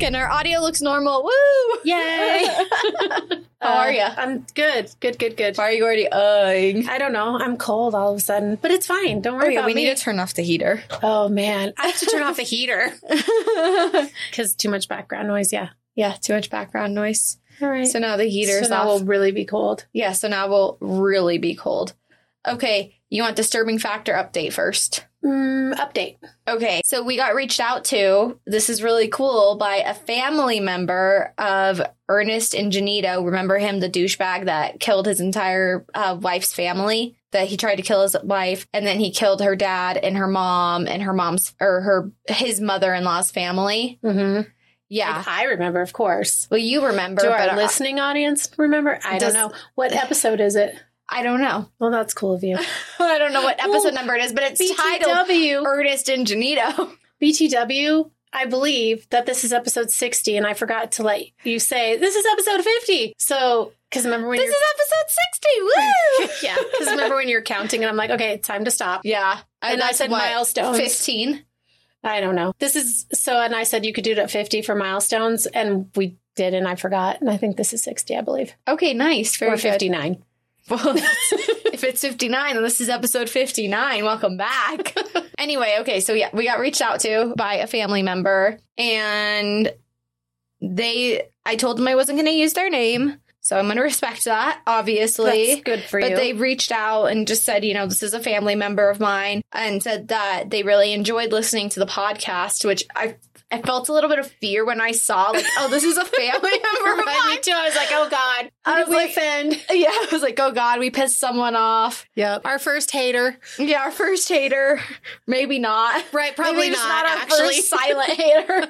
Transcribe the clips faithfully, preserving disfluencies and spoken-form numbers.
back and our audio looks normal. Woo! Yay! How are you? Uh, I'm good. Good, good, good. Why are you already uh I don't know. I'm cold all of a sudden, but it's fine. Don't worry Oh, yeah, about we me. need to turn off the heater. Oh, man. I have to turn off the heater because too much background noise. Yeah. Yeah, too much background noise. All right. So now the heater's so now off. we'll really be cold. Yeah, so now we'll really be cold. Okay, you want disturbing factor update first? Mm, update. Okay, so we got reached out to, this is really cool, by a family member of Ernest and Janito. Remember him, the douchebag that killed his entire uh, wife's family? That he tried to kill his wife, and then he killed her dad and her mom and her mom's, or her, his mother-in-law's family. Mm-hmm. Yeah. Like, I remember, of course. Well, you remember. Do our but listening audience remember? I Does- don't know. What episode is it? I don't know. Well, that's cool of you. I don't know what episode Ooh, number it is, but it's B T titled W. Ernest and Janito. B T W, I believe that this is episode sixty, and I forgot to let you say, this is episode fifty. So, because remember when This you're... is episode sixty. Woo! yeah, because remember when you're counting, and I'm like, okay, it's time to stop. Yeah. And I that's said what, milestones. fifteen. I don't know. This is, so, and I said you could do it at fifty for milestones, and we did, and I forgot. And I think this is sixty, I believe. Okay, nice. Very Or good. fifty-nine. Well, if it's fifty-nine, then this is episode fifty-nine. Welcome back. Anyway, okay, so yeah, we got reached out to by a family member, and they, I told them I wasn't going to use their name, so I'm going to respect that, obviously. That's good for But you. they reached out and just said, you know, this is a family member of mine, and said that they really enjoyed listening to the podcast, which I I felt a little bit of fear when I saw, like, oh, this is a family member of Right, mine. me too. I was like, oh, God. Who I did was we like- offend? Yeah, I was like, oh, God, we pissed someone off. Yep. Our first hater. Yeah, our first hater. Maybe not. Right, probably Maybe just not, our actually. first silent hater.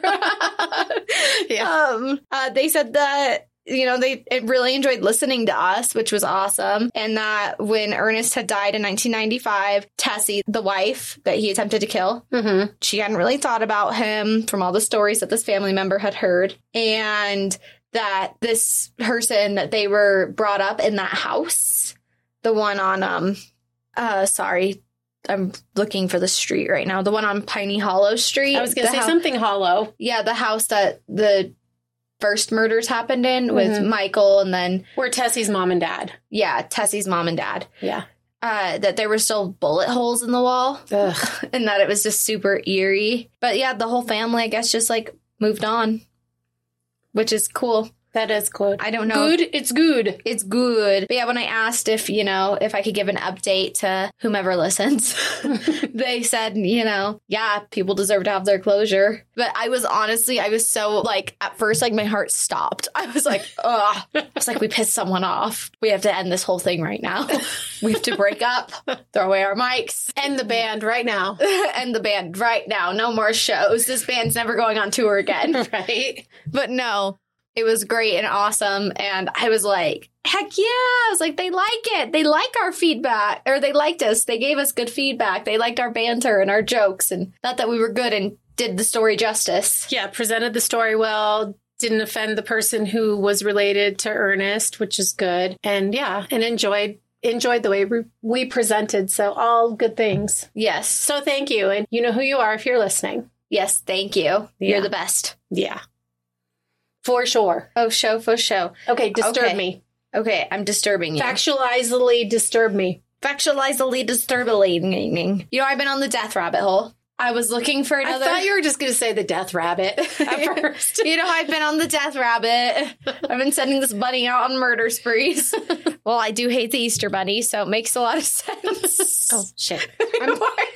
Yeah. Um, uh, they said that, you know, they it really enjoyed listening to us, which was awesome. And that when Ernest had died in nineteen ninety-five, Tessie, the wife that he attempted to kill, Mm-hmm. she hadn't really thought about him from all the stories that this family member had heard. And that this person that they were brought up in that house, the one on, um, uh, sorry, I'm looking for the street right now. The one on Piney Hollow Street. I was going to The say hou- something hollow. Yeah, the house that the first murders happened in with Mhm. Michael, and then, Where Tessie's mom and dad. yeah, Tessie's mom and dad. Yeah. Uh, that there were still bullet holes in the wall, Ugh. and that it was just super eerie. But yeah, the whole family, I guess, just like moved on, which is cool. That is good. I don't know. Good? It's good. It's good. But yeah, when I asked if, you know, if I could give an update to whomever listens, they said, you know, yeah, people deserve to have their closure. But I was honestly, I was so like, at first, like my heart stopped. I was like, ugh. I was like, we pissed someone off. We have to end this whole thing right now. We have to break up, throw away our mics, And the band right now. end the band right now. No more shows. This band's never going on tour again. Right? But no, it was great and awesome. And I was like, heck yeah. I was like, they like it. They like our feedback, or they liked us. They gave us good feedback. They liked our banter and our jokes, and thought that we were good and did the story justice. Yeah, presented the story well. Didn't offend the person who was related to Ernest, which is good. And yeah, and enjoyed enjoyed the way we, we presented. So all good things. Yes. So thank you. And you know who you are if you're listening. Yes. Thank you. Yeah. You're the best. Yeah. For sure. Oh, show for show. Okay, disturb Okay. me. Okay. I'm disturbing you. Factualizely disturb me. Factualizally disturbing. You know, I've been on the death rabbit hole. I was looking for another. I thought you were just going to say the death rabbit at first. You know, I've been on the death rabbit. I've been sending this bunny out on murder sprees. Well, I do hate the Easter bunny, so it makes a lot of sense. Oh, shit. I'm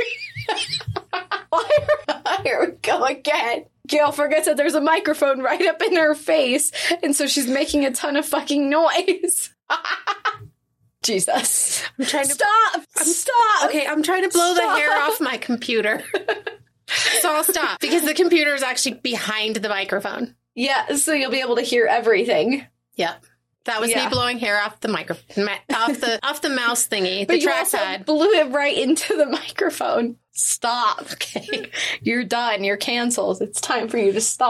Why? Here we go again. Gail forgets that there's a microphone right up in her face, and so she's making a ton of fucking noise. Jesus. I'm trying to... Stop! Stop! Okay, I'm trying to blow Stop. the hair off my computer. So I'll stop because the computer is actually behind the microphone. Yeah, so you'll be able to hear everything. Yep. That was Yeah. me blowing hair off the micro, ma- off the off the mouse thingy, But the you also trackpad. blew it right into the microphone. Stop. Okay. You're done. You're canceled. It's time for you to stop.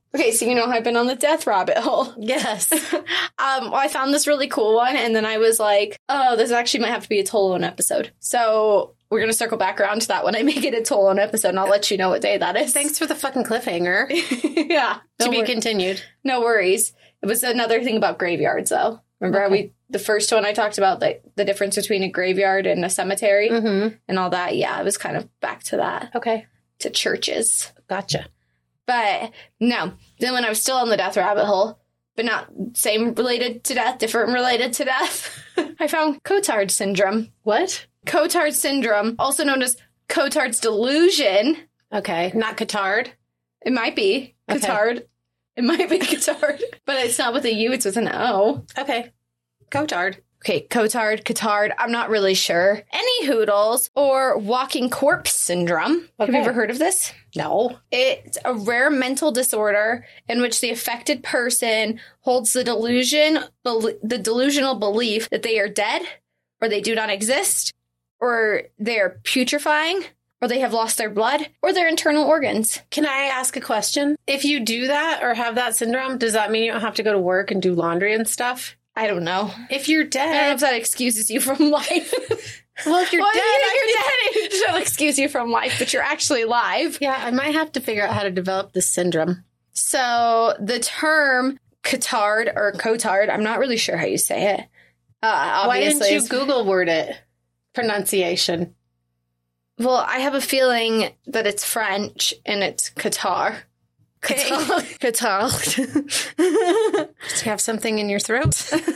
Okay, so you know I've been on the death rabbit hole. Yes. um, well, I found this really cool one, and then I was like, oh, this actually might have to be a Tolone episode. So we're going to circle back around to that when I make it a Tolone episode, and I'll let you know what day that is. Thanks for the fucking cliffhanger. Yeah. To no be wor- continued. No worries. It was another thing about graveyards, though. Remember Okay. how we, the first one I talked about, the, the difference between a graveyard and a cemetery Mm-hmm. and all that? Yeah, it was kind of back to that, Okay. to churches. Gotcha. But no, then when I was still on the death rabbit hole, but not same related to death, different related to death, I found Cotard syndrome. What? Cotard syndrome, also known as Cotard's delusion. Okay. Not Cotard. It might be Okay. Cotard. It might be Cotard, but it's not with a U, it's with an O. Okay. Cotard. Okay, Cotard, Cotard, I'm not really sure. Any hoodles or walking corpse syndrome. Have you Okay. ever heard of this? No. It's a rare mental disorder in which the affected person holds the delusion, bel- the delusional belief that they are dead, or they do not exist, or they are putrefying, or they have lost their blood, or their internal organs. Can I ask a question? If you do that or have that syndrome, does that mean you don't have to go to work and do laundry and stuff? I don't know. If you're I don't know dead. if that excuses you from life. Well, if you're well, dead, if I you're dead, it doesn't excuse you from life, but you're actually alive. Yeah, I might have to figure out how to develop this syndrome. So the term Cotard or Cotard, I'm not really sure how you say it. Uh, Why didn't obviously, you it's- Google word it? Pronunciation. Well, I have a feeling that it's French and it's Qatar. Okay. Qatar. Do you have something in your throat?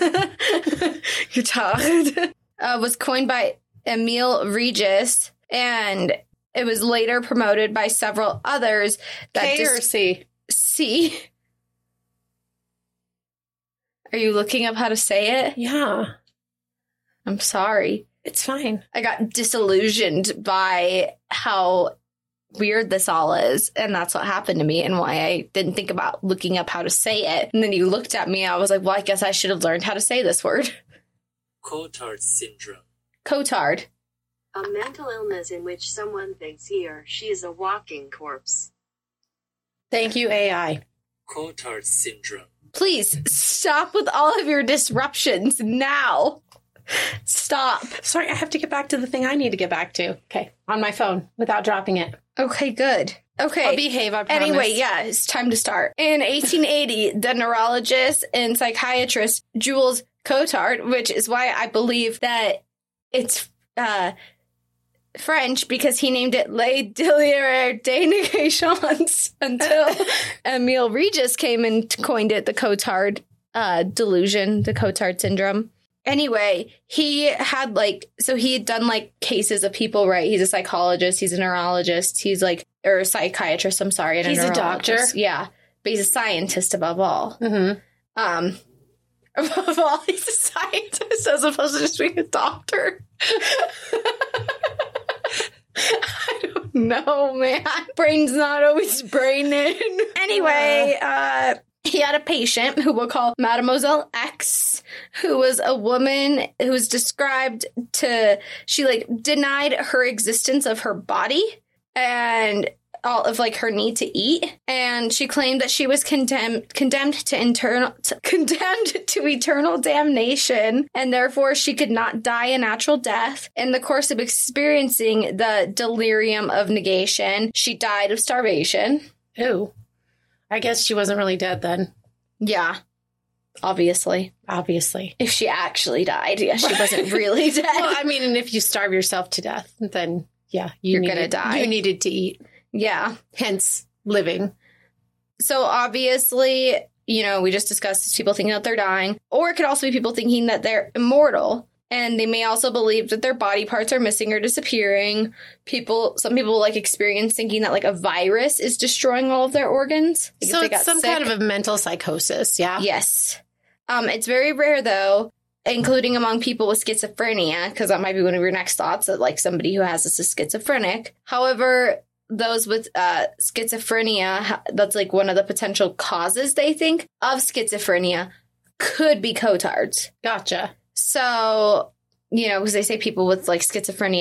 Qatar. Uh, was coined by Emile Regis, and it was later promoted by several others. That K dis- or C? C. Are you looking up how to say it? Yeah, I'm sorry. it's fine. I got disillusioned by how weird this all is, and that's what happened to me and why I didn't think about looking up how to say it. And then you looked at me, I was like, well, I guess I should have learned how to say this word. Cotard syndrome. Cotard. A mental illness in which someone thinks he or she is a walking corpse. Thank you, A I. Cotard syndrome. Please stop with all of your disruptions now. Stop. Sorry, I have to get back to the thing I need to get back to. Okay, on my phone without dropping it. Okay, good. Okay. I'll behave, I promise. Anyway, yeah, it's time to start. In eighteen eighty, the neurologist and psychiatrist Jules Cotard, which is why I believe that it's uh, French, because he named it Les Délires des Négations until Emile Regis came and coined it the Cotard uh, delusion, the Cotard syndrome. Anyway, he had like, so he had done like cases of people, right? He's a psychologist, he's a neurologist, he's like, or a psychiatrist, I'm sorry. And He's a doctor? neurologist. Yeah. But he's a scientist above all. Mm-hmm. Um, above all, he's a scientist as opposed to just being a doctor. I don't know, man. Brain's not always braining. Anyway, uh, he had a patient who we'll call Mademoiselle X, who was a woman who was described to, she like denied her existence of her body and all of like her need to eat, and she claimed that she was condemned condemned to internal to, condemned to eternal damnation, and therefore she could not die a natural death. In the course of experiencing the delirium of negation, she died of starvation. Ooh. I guess she wasn't really dead then, Yeah, obviously. obviously. If she actually died, yeah, she wasn't really dead. Well, I mean, and if you starve yourself to death, then yeah, you You're needed, gonna die. You needed to eat, Yeah. hence living. So obviously, you know, we just discussed people thinking that they're dying, or it could also be people thinking that they're immortal. And they may also believe that their body parts are missing or disappearing. People, some people like experience thinking that like a virus is destroying all of their organs. Like if So they it's got some sick. kind of a mental psychosis, yeah? Yes. Um, it's very rare though, including among people with schizophrenia, because that might be one of your next thoughts, that like somebody who has this is schizophrenic. However, those with uh, schizophrenia, that's like one of the potential causes they think of schizophrenia, could be Cotard's. Gotcha. So, you know, because they say people with like schizophrenia have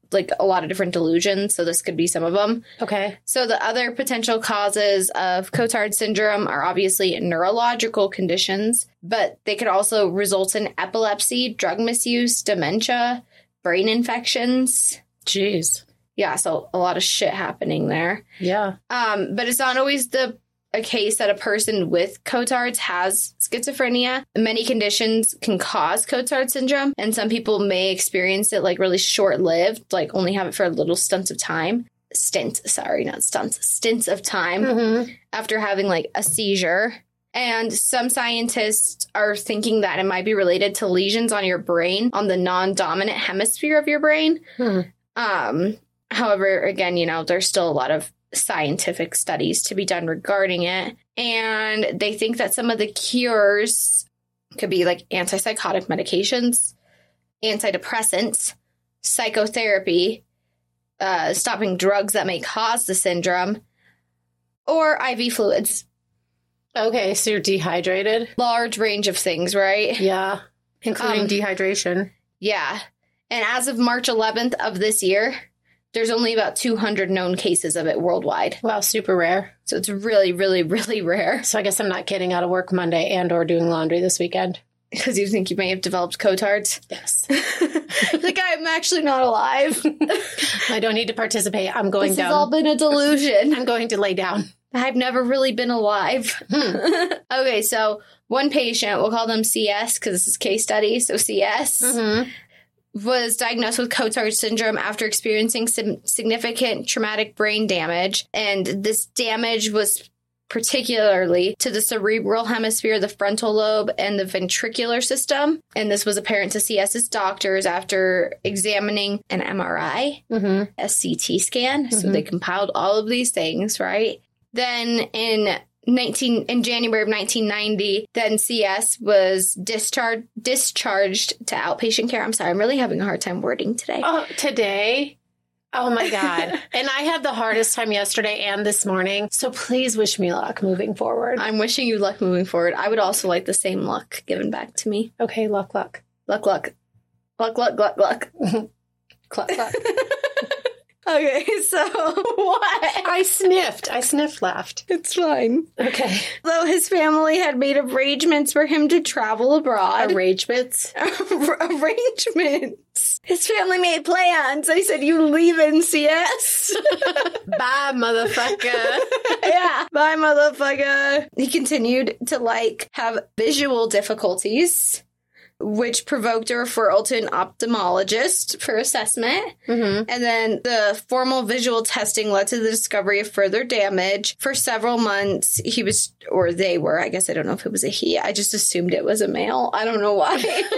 like a lot of different delusions. So this could be some of them. Okay. So the other potential causes of Cotard syndrome are obviously neurological conditions, but they could also result in epilepsy, drug misuse, dementia, brain infections. Jeez. Yeah, so a lot of shit happening there. Yeah. Um, but it's not always the a case that a person with Cotard's has schizophrenia. Many conditions can cause Cotard syndrome, and some people may experience it like really short-lived, like only have it for little stunts of time. Stint, sorry, not stunts, stints of time Mm-hmm. after having like a seizure. And some scientists are thinking that it might be related to lesions on your brain, on the non-dominant hemisphere of your brain. Hmm. Um, however, again, you know, there's still a lot of scientific studies to be done regarding it. And they think that some of the cures could be like antipsychotic medications, antidepressants, psychotherapy, uh, stopping drugs that may cause the syndrome, or I V fluids. Okay, so you're dehydrated? Large range of things, right? Yeah. Including Um, dehydration. Yeah. And as of March eleventh of this year, there's only about two hundred known cases of it worldwide. Wow, super rare. So it's really, really, really rare. So I guess I'm not getting out of work Monday and or doing laundry this weekend. Because you think you may have developed Cotards. Yes. Like, I'm actually not alive. I don't need to participate. I'm going This down. has all been a delusion. I'm going to lay down. I've never really been alive. Hmm. Okay, so one patient, we'll call them C S because this is case study, so C S, Mm-hmm. was diagnosed with Cotard syndrome after experiencing some significant traumatic brain damage. And this damage was particularly to the cerebral hemisphere, the frontal lobe, and the ventricular system. And this was apparent to CS's doctors after examining an M R I, Mm-hmm. a C T scan. So Mhm. they compiled all of these things, right? Then in nineteen in January of nineteen ninety, then C S was discharged discharged to outpatient care. I'm sorry, I'm really having a hard time wording today. Oh, today? Oh my God. And I had the hardest time yesterday and this morning. So please wish me luck moving forward. I'm wishing you luck moving forward. I would also like the same luck given back to me. Okay, luck, luck. Luck, luck. Luck, luck, luck, luck. Cluck, cluck. Okay, so what? I sniffed. I sniffed left. It's fine. Okay. Though his family had made arrangements for him to travel abroad. Arrangements. Arrangements. His family made plans. They said, you leave in C S. Bye, motherfucker. Yeah. Bye, motherfucker. He continued to, like, have visual difficulties, which provoked a referral to an ophthalmologist for assessment. Mm-hmm. And then the formal visual testing led to the discovery of further damage. For several months, he was, or they were, I guess I don't know if it was a he. I just assumed it was a male. I don't know why.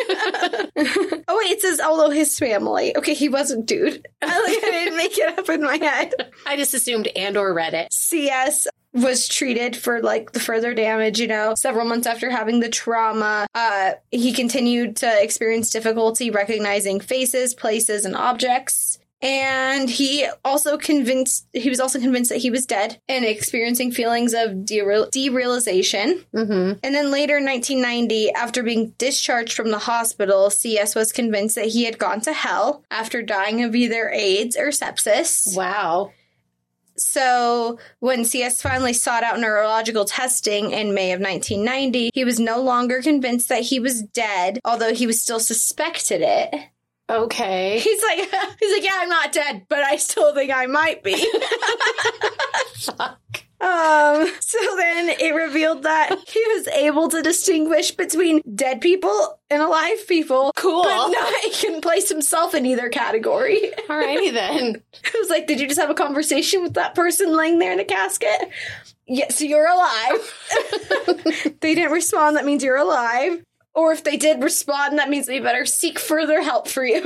Oh, wait, it says, although his family. Okay, he wasn't dude. I, like, I didn't make it up in my head. I just assumed and or read it. C S was treated for like the further damage, you know, several months after having the trauma. Uh, he continued to experience difficulty recognizing faces, places, and objects. And he also convinced, he was also convinced that he was dead and experiencing feelings of dereal- derealization. Mm-hmm. And then later in nineteen ninety, after being discharged from the hospital, C S was convinced that he had gone to hell after dying of either AIDS or sepsis. Wow. So when C S finally sought out neurological testing in May of nineteen ninety, he was no longer convinced that he was dead, although he was still suspected it. Okay. He's like, he's like, yeah, I'm not dead, but I still think I might be. Fuck. Um, so then it revealed that he was able to distinguish between dead people and alive people. Cool. But not, he couldn't place himself in either category. Alrighty then. It was like, did you just have a conversation with that person laying there in a casket? Yes, you're alive. They didn't respond, that means you're alive. Or if they did respond, that means they better seek further help for you.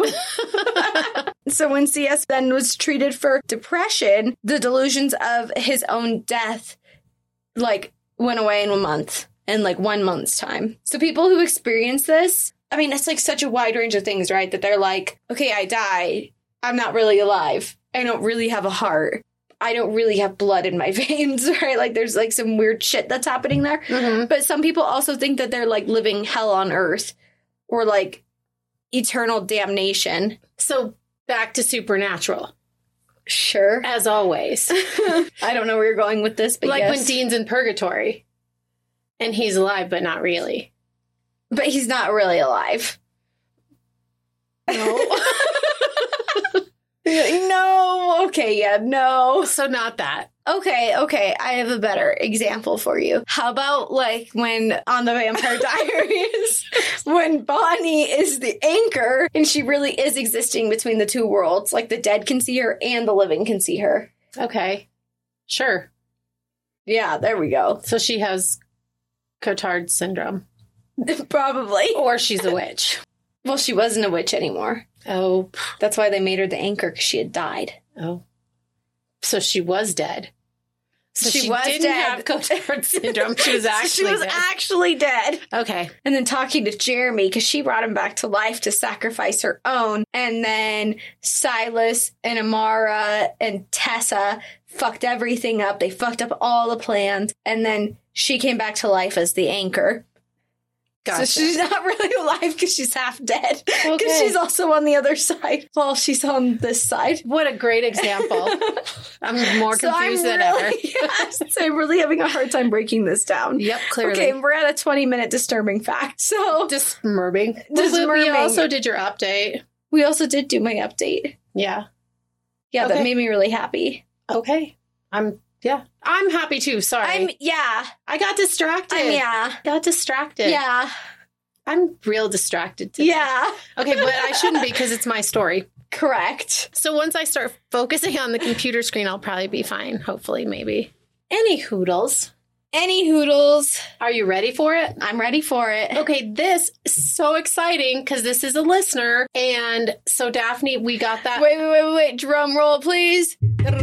So when C S then was treated for depression, the delusions of his own death, like, went away in a month, in like one month's time. So people who experience this, I mean, it's like such a wide range of things, right? That they're like, okay, I die. I'm not really alive. I don't really have a heart. I don't really have blood in my veins, right? Like there's like some weird shit that's happening there. Mm-hmm. But some people also think that they're like living hell on earth or like eternal damnation. So back to Supernatural, Sure. as always. I don't know where you're going with this, but Like yes. when Dean's in purgatory and he's alive, but not really. But he's not really alive. No. No. Okay, yeah, no. So not that. Okay, okay. I have a better example for you. How about like when on the Vampire Diaries, when Bonnie is the anchor and she really is existing between the two worlds, like the dead can see her and the living can see her. Okay. Sure. Yeah, there we go. So she has Cotard syndrome. Probably. Or she's a witch. Well, she wasn't a witch anymore. Oh. That's why they made her the anchor, because she had died. Oh. So she was dead. So She she, was didn't dead. have Cotard syndrome. She was actually she was dead. actually dead. Okay. And then talking to Jeremy, because she brought him back to life to sacrifice her own. And then Silas and Amara and Tessa fucked everything up. They fucked up all the plans. And then she came back to life as the anchor. Gotcha. So she's not really alive because she's half dead. Because Okay. she's also on the other side while she's on this side. What a great example. I'm more So I'm confused than really, ever. yes, I'm really having a hard time breaking this down. Yep, clearly. Okay, we're at a twenty minute disturbing fact. So Dismurming. Dismurming. We also did your update. we also did do my update. Yeah. Yeah, that Okay. made me really happy. Okay. I'm, yeah. I'm happy too. Sorry. I'm, yeah. I got distracted. I'm, yeah. Got distracted. Yeah. I'm real distracted today. Yeah. Okay, but I shouldn't be because it's my story. Correct. So once I start focusing on the computer screen, I'll probably be fine. Hopefully, maybe. Any hoodles. Any hoodles. Are you ready for it? I'm ready for it. Okay, this is so exciting because this is a listener. And so, Daphne, we got that. Wait, wait, wait, wait. Drum roll, please.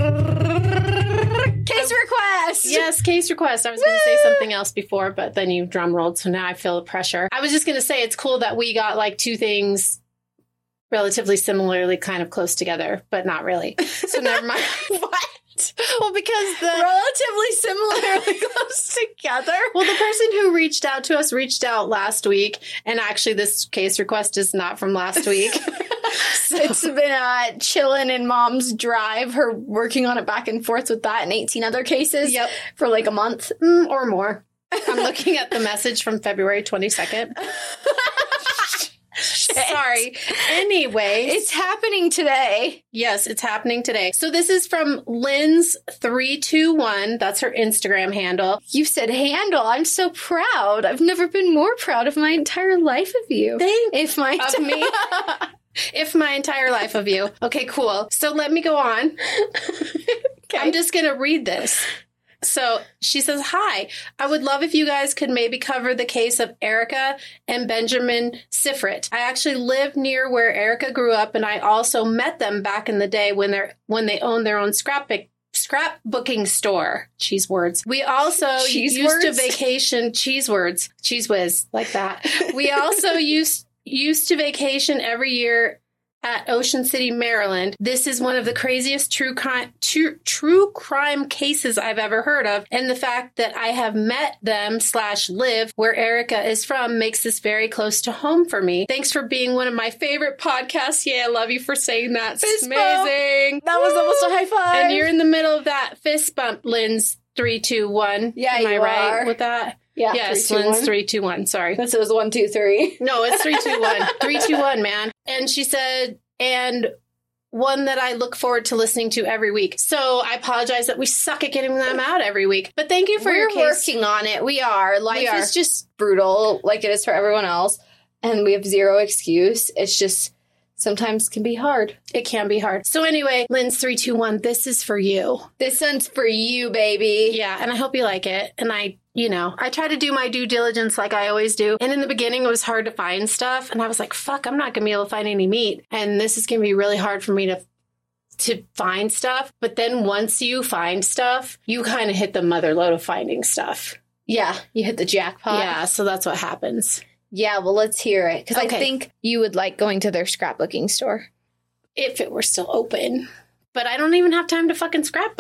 Case request. Yes, case request. I was going to say something else before, but then you drum rolled, so now I feel the pressure. I was just going to say it's cool that we got like two things relatively similarly kind of close together, but not really. So never mind. What? Well, because the Relatively similarly close together. well, the person who reached out to us reached out last week, and actually, this case request is not from last week. So- It's been uh, chilling in Mom's drive, her working on it back and forth with that and eighteen other cases Yep. for like a month. Mm, or more. I'm looking at the message from February twenty-second. Sorry. Anyway, It's happening today. yes, it's happening today. So this is from Lynn's three two one. That's her Instagram handle. You said handle. I'm so proud. I've never been more proud of my entire life of you. Thank If my of me. If my entire life of you. Okay, cool. So let me go on. I'm just going to read this. So she says, hi, I would love if you guys could maybe cover the case of Erica and Benjamin Sifrit. I actually live near where Erica grew up, and I also met them back in the day when they're when they owned their own scrapbook scrapbooking store. Cheese words. We also Cheese used to words? vacation cheese words. Cheese whiz, like that. We also used used to vacation every year at Ocean City, Maryland. This is one of the craziest true crime, true, true crime cases I've ever heard of. And the fact that I have met them slash live where Erica is from makes this very close to home for me. Thanks for being one of my favorite podcasts. Yeah, I love you for saying that. It's Fist bump. amazing. That was almost a high five. And you're in the middle of that fist bump, Lynn's three, two, one. Yeah, Am I you right are. with that? Yeah, Yes, three, two, Lynn's one. three, two, one. Sorry. This was one, two, three. No, it's three, two, one. Three, two, one, man. And she said, and one that I look forward to listening to every week. So I apologize that we suck at getting them out every week. But thank you for We're your case. working on it. We are. Life are. is just brutal, like it is for everyone else. And we have zero excuse. It's just sometimes can be hard. It can be hard. So anyway, Lynn's three, two, one, this is for you. This one's for you, baby. Yeah, and I hope you like it. And I, you know, I try to do my due diligence like I always do. And in the beginning, it was hard to find stuff. And I was like, fuck, I'm not going to be able to find any meat. And this is going to be really hard for me to to find stuff. But then once you find stuff, you kind of hit the mother load of finding stuff. Yeah, you hit the jackpot. Yeah, so that's what happens. Yeah, well, let's hear it. Because Okay. I think you would like going to their scrapbooking store. If it were still open. But I don't even have time to fucking scrapbook.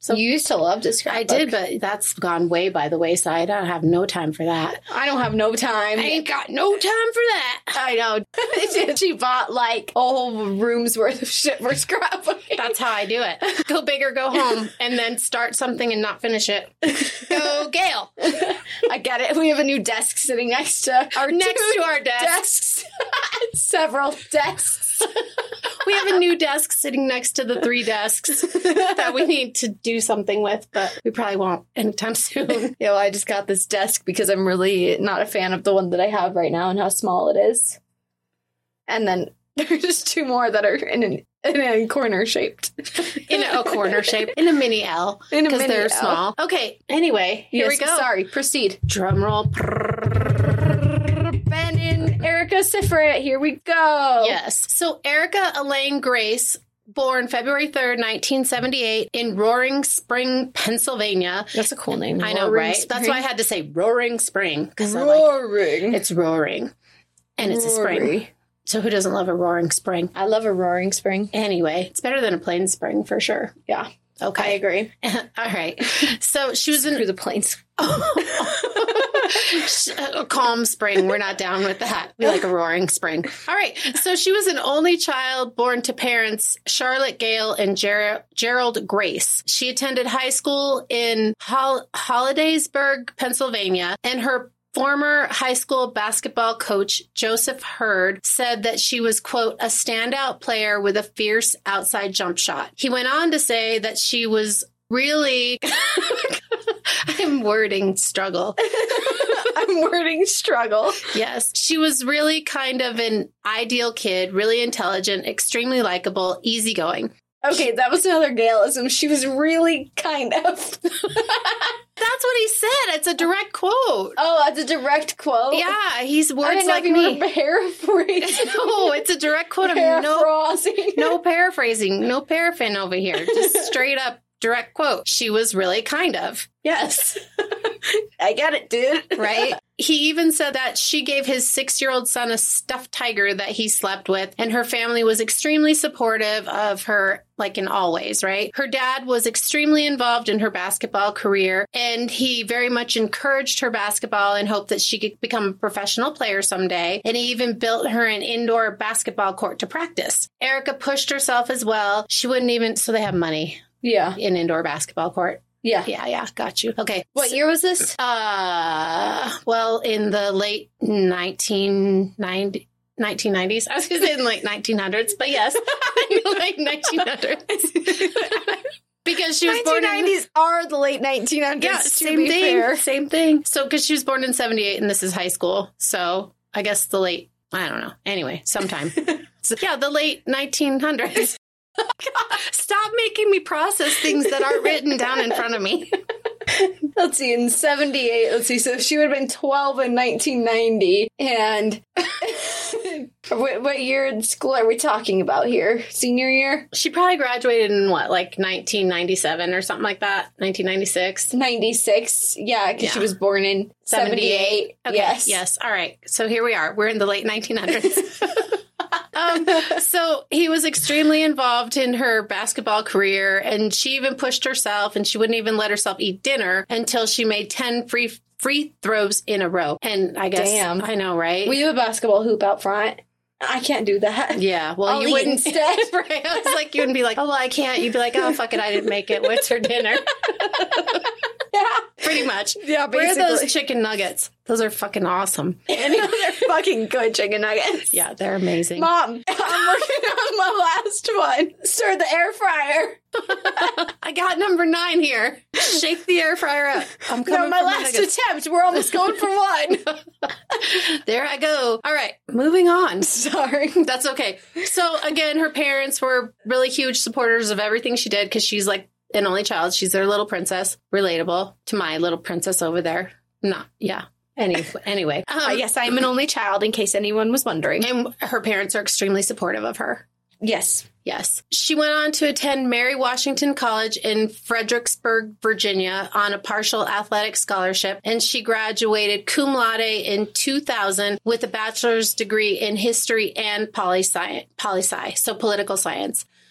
So You used to love to scrapbook. I did, but that's gone way by the wayside. I don't have no time for that. I don't have no time. I ain't got no time for that. I know. She bought like a whole room's worth of shit for scrapbooking. That's how I do it. Go big or go home, and then start something and not finish it. Go Gail. I get it. We have a new desk sitting next to our Next two to our desk. desks. Several desks. We have a new desk sitting next to the three desks that we need to do something with, but we probably won't anytime soon. Yeah, well, I just got this desk because I'm really not a fan of the one that I have right now and how small it is. And then there's just two more that are in an in a corner shaped. In a corner shape. In a mini L. In a Because mini they're L. small. Okay, anyway, here Yes, we go. Sorry, proceed. Drum roll. Ben and Erica Sifrit, here we go. Yes. So Erica Elaine Grace, born February third, nineteen seventy-eight, in Roaring Spring, Pennsylvania. That's a cool name. I know, Roaring right? Spring. That's why I had to say Roaring Spring. Because I like Roaring. it's roaring. And it's a spring. Rory. So who doesn't love a roaring spring? I love a roaring spring. Anyway, it's better than a plain spring for sure. Yeah, I Okay. agree. All right. So she was in Through the plains. a calm spring. We're not down with that. We like a roaring spring. All right. So she was an only child born to parents Charlotte Gale and Ger- Gerald Grace. She attended high school in Hol- Hollidaysburg, Pennsylvania, and her former high school basketball coach, Joseph Hurd, said that she was, quote, a standout player with a fierce outside jump shot. He went on to say that she was really... I'm wording struggle. I'm wording struggle. Yes. She was really kind of an ideal kid, really intelligent, extremely likable, easygoing. Okay, that was another Galeism. She was really kind of. That's what he said. It's a direct quote. Oh, that's a direct quote? Yeah, he's I words didn't know like if you me. were paraphrasing. No, it's a direct quote of no, Paraphrasing. no paraphrasing, no paraffin over here. Just straight up direct quote. She was really kind of. Yes. I get it, dude. Right? He even said that she gave his six-year-old son a stuffed tiger that he slept with, and her family was extremely supportive of her, like in all ways, right? Her dad was extremely involved in her basketball career, and he very much encouraged her basketball and hoped that she could become a professional player someday, and he even built her an indoor basketball court to practice. Erica pushed herself as well. She wouldn't even, so they have money, Yeah. an indoor basketball court. Yeah. Yeah, yeah, got you. Okay. What year was this? Uh, well, in the late nineteen ninety, nineteen nineties. I was going to say in the late nineteen hundreds, but yes, in the late nineteen hundreds. Because she was born in... nineteen nineties are the late nineteen hundreds, Yeah, to same be thing. fair. Same thing. So, because she was born in seventy-eight and this is high school. So, I guess the late... I don't know. Anyway, sometime. So, yeah, the late nineteen hundreds. Stop making me process things that aren't written down in front of me. Let's see, in seventy-eight, let's see, so she would have been twelve in nineteen ninety, and what, what year in school are we talking about here? Senior year? She probably graduated in what, like nineteen ninety-seven or something like that? nineteen ninety-six? ninety-six, yeah, because she Yeah. was born in seventy-eight. Okay. Yes. Yes. All right. So here we are. We're in the late nineteen hundreds. um, so he was extremely involved in her basketball career, and she even pushed herself, and she wouldn't even let herself eat dinner until she made ten free free throws in a row. And I guess Damn. I know, right? We have a basketball hoop out front. I can't do that. yeah. Well, I'll you eat wouldn't instead. right? I was like, you wouldn't be like, oh, well, I can't. You'd be like, oh, fuck it, I didn't make it. What's for dinner? Yeah. Pretty much. Yeah, Where are basically. those chicken nuggets? Those are fucking awesome. And they're fucking good chicken nuggets. Yeah, they're amazing. Mom, I'm working on my last one. Stir the air fryer. I got number nine here. Shake the air fryer up. I'm coming No, my for last nuggets. attempt. We're almost going for one. There I go. All right, moving on. Sorry. That's okay. So again, her parents were really huge supporters of everything she did because she's like an only child. She's their little princess. Relatable to my little princess over there. Not, yeah. Anyway, anyway. Um, Uh, yes, I am an only child, in case anyone was wondering. And her parents are extremely supportive of her. Yes. Yes. She went on to attend Mary Washington College in Fredericksburg, Virginia on a partial athletic scholarship, and she graduated cum laude in two thousand with a bachelor's degree in history and poli-sci, poli-sci so political science.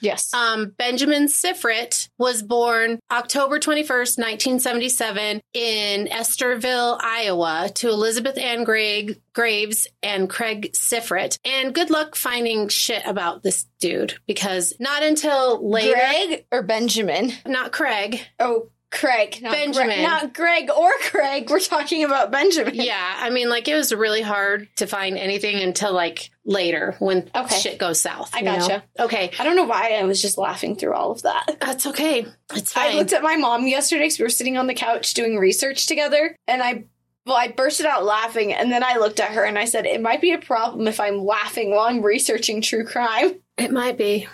Yes. Um, Benjamin Sifrit was born October twenty-first, nineteen seventy-seven in Esterville, Iowa, to Elizabeth Ann Gra- Graves and Craig Sifrit. And good luck finding shit about this dude, because not until later... Greg or Benjamin? Not Craig. Oh, Craig. Not Benjamin. Gre- not Greg or Craig. We're talking about Benjamin. Yeah, I mean, like, it was really hard to find anything until, like, later when Okay. shit goes south. I you know? gotcha. Okay. I don't know why I was just laughing through all of that. That's okay. It's fine. I looked at my mom yesterday because we were sitting on the couch doing research together, and I, well, I bursted out laughing, and then I looked at her and I said, it might be a problem if I'm laughing while I'm researching true crime. It might be.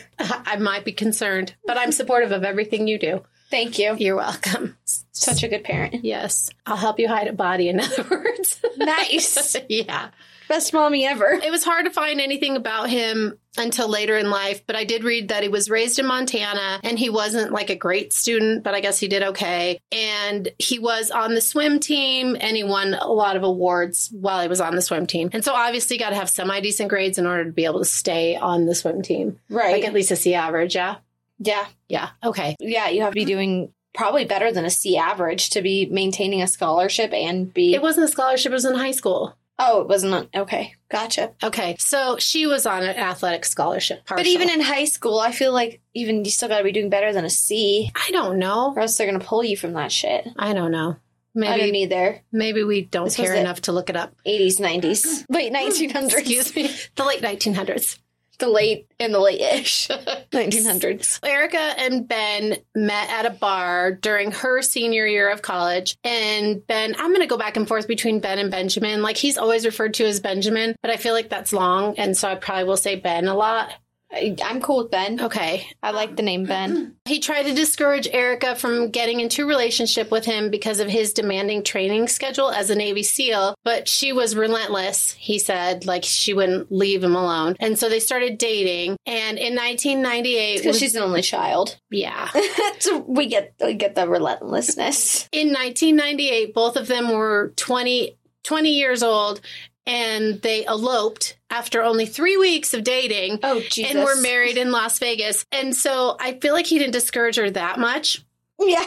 I might be concerned, but I'm supportive of everything you do. Thank you. You're welcome. Such a good parent. Yes. I'll help you hide a body, in other words. Nice. Yeah. Best mommy ever. It was hard to find anything about him until later in life, but I did read that he was raised in Montana and he wasn't like a great student, but I guess he did okay. And he was on the swim team and he won a lot of awards while he was on the swim team. And so obviously you got to have semi-decent grades in order to be able to stay on the swim team. Right. Like at least a C average, yeah? Yeah. Yeah. Okay. Yeah, you have to be doing probably better than a C average to be maintaining a scholarship and be... It wasn't a scholarship, it was in high school. Oh, it wasn't... Okay, gotcha. Okay, so she was on an athletic scholarship. Partial. But even in high school, I feel like even you still got to be doing better than a C, I don't know. or else they're going to pull you from that shit. I don't know. I Maybe didn't either. maybe we don't This was care it. enough to look it up. eighties, nineties, late nineteen hundreds. Excuse me. The late nineteen hundreds. The late and the late-ish nineteen hundreds. Erica and Ben met at a bar during her senior year of college. And Ben, I'm going to go back and forth between Ben and Benjamin. Like, he's always referred to as Benjamin, but I feel like that's long. And so I probably will say Ben a lot. I, I'm cool with Ben. Okay. I like the name Ben. He tried to discourage Erica from getting into a relationship with him because of his demanding training schedule as a Navy SEAL, but she was relentless, he said, like she wouldn't leave him alone. And so they started dating. And in nineteen ninety-eight... Because she's an only child. Yeah. So we get, we get the relentlessness. In nineteen ninety-eight, both of them were twenty, twenty years old, and they eloped after only three weeks of dating. Oh, Jesus. And were married in Las Vegas. And so I feel like he didn't discourage her that much. Yeah.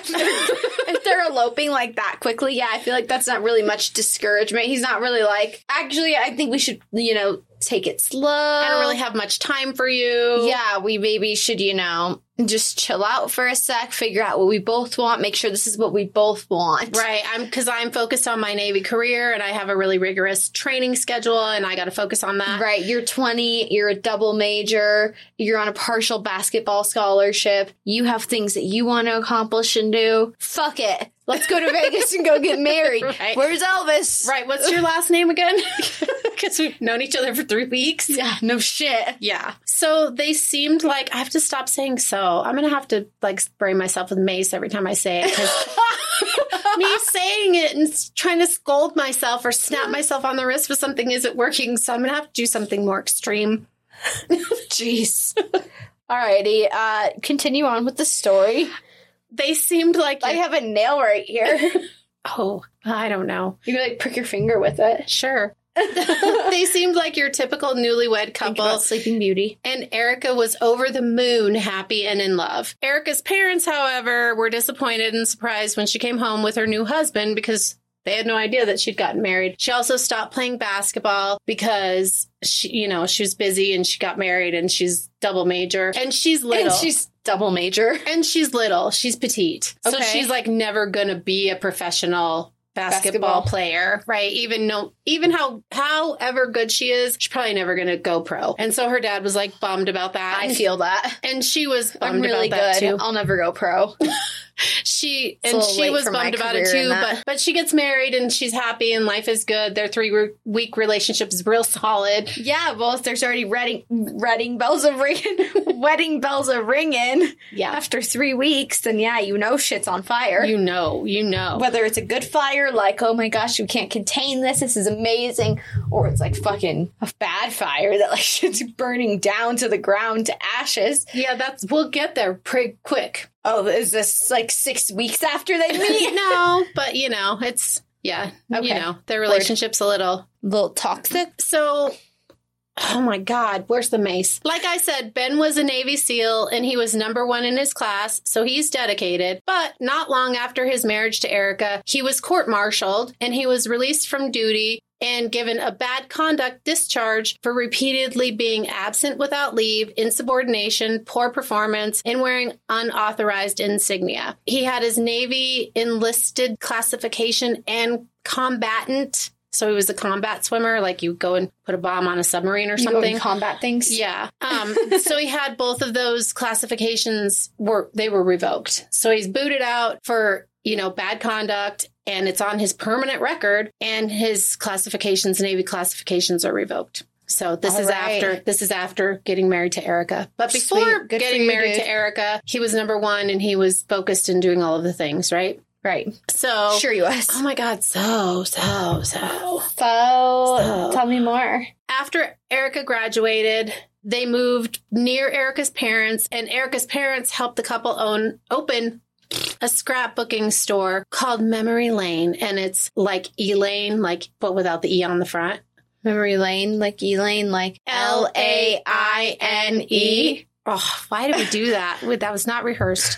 If they're eloping like that quickly, yeah, I feel like that's not really much discouragement. He's not really like, actually, I think we should, you know, take it slow. I don't really have much time for you. Yeah, we maybe should, you know, just chill out for a sec, figure out what we both want, make sure this is what we both want. Right. I'm because I'm focused on my Navy career and I have a really rigorous training schedule and I got to focus on that. Right. You're twenty, you're a double major, you're on a partial basketball scholarship, you have things that you want to accomplish and do. Fuck it. Let's go to Vegas and go get married. Right. Where's Elvis? Right. What's your last name again? Because we've known each other for three weeks. Yeah, no shit. Yeah. So they seemed like I have to stop saying so. I'm going to have to like spray myself with mace every time I say it. Because me saying it and trying to scold myself or snap myself on the wrist with something isn't working. So I'm going to have to do something more extreme. Jeez. Alrighty. Uh, continue on with the story. They seemed like... I have a nail right here. Oh, I don't know. You can like prick your finger with it. Sure. They seemed like your typical newlywed Think couple. about Sleeping Beauty. And Erica was over the moon, happy and in love. Erica's parents, however, were disappointed and surprised when she came home with her new husband because they had no idea that she'd gotten married. She also stopped playing basketball because she, you know, she was busy and she got married and she's double major and she's little. And she's double major. And she's little. She's petite. So Okay. she's like never going to be a professional basketball, Basketball. player, right? Even no, even how, however good she is, she's probably never going to go pro. And so her dad was like bummed about that. I feel that. And she was I'm bummed really about that good. too. I'll never go pro. She It's a and little she late was for my bummed about it career in too, that. but but she gets married and she's happy and life is good. Their three re- week relationship is real solid. Yeah, well, if there's already wedding, wedding bells are ringing, wedding bells are ringing Yeah, after three weeks, then yeah, you know shit's on fire. you know, you know. Whether it's a good fire, like, oh my gosh, we can't contain this, this is amazing, or it's like fucking a bad fire that like shit's burning down to the ground to ashes. Yeah, that's we'll get there pretty quick. Oh, is this like six weeks after they meet? No, but you know, it's yeah, Okay. you know, their relationship's a little A little toxic. so. Oh my God, where's the mace? Like I said, Ben was a Navy SEAL and he was number one in his class, so he's dedicated. But not long after his marriage to Erica, he was court-martialed and he was released from duty and given a bad conduct discharge for repeatedly being absent without leave, insubordination, poor performance, and wearing unauthorized insignia. He had his Navy enlisted classification and combatant. So he was a combat swimmer, like you go and put a bomb on a submarine or You go something. and combat things. Yeah. Um, so he had both of those classifications were they were revoked. So he's booted out for, you know, bad conduct, and it's on his permanent record, and his classifications, Navy classifications, are revoked. So this All is right. after this is after getting married to Erica. But before Sweet. Good for getting you, married dude. to Erica, he was number one and he was focused in doing all of the things, right? Right. So Sure you was. oh my God, so, so, so. So, So- tell me more. After Erica graduated, they moved near Erica's parents, and Erica's parents helped the couple own open a scrapbooking store called Memory Lane, and it's like Elaine, like but without the E on the front. Memory Lane, like Elaine, like L A I N E. Oh, why did we do that? Wait, that was not rehearsed.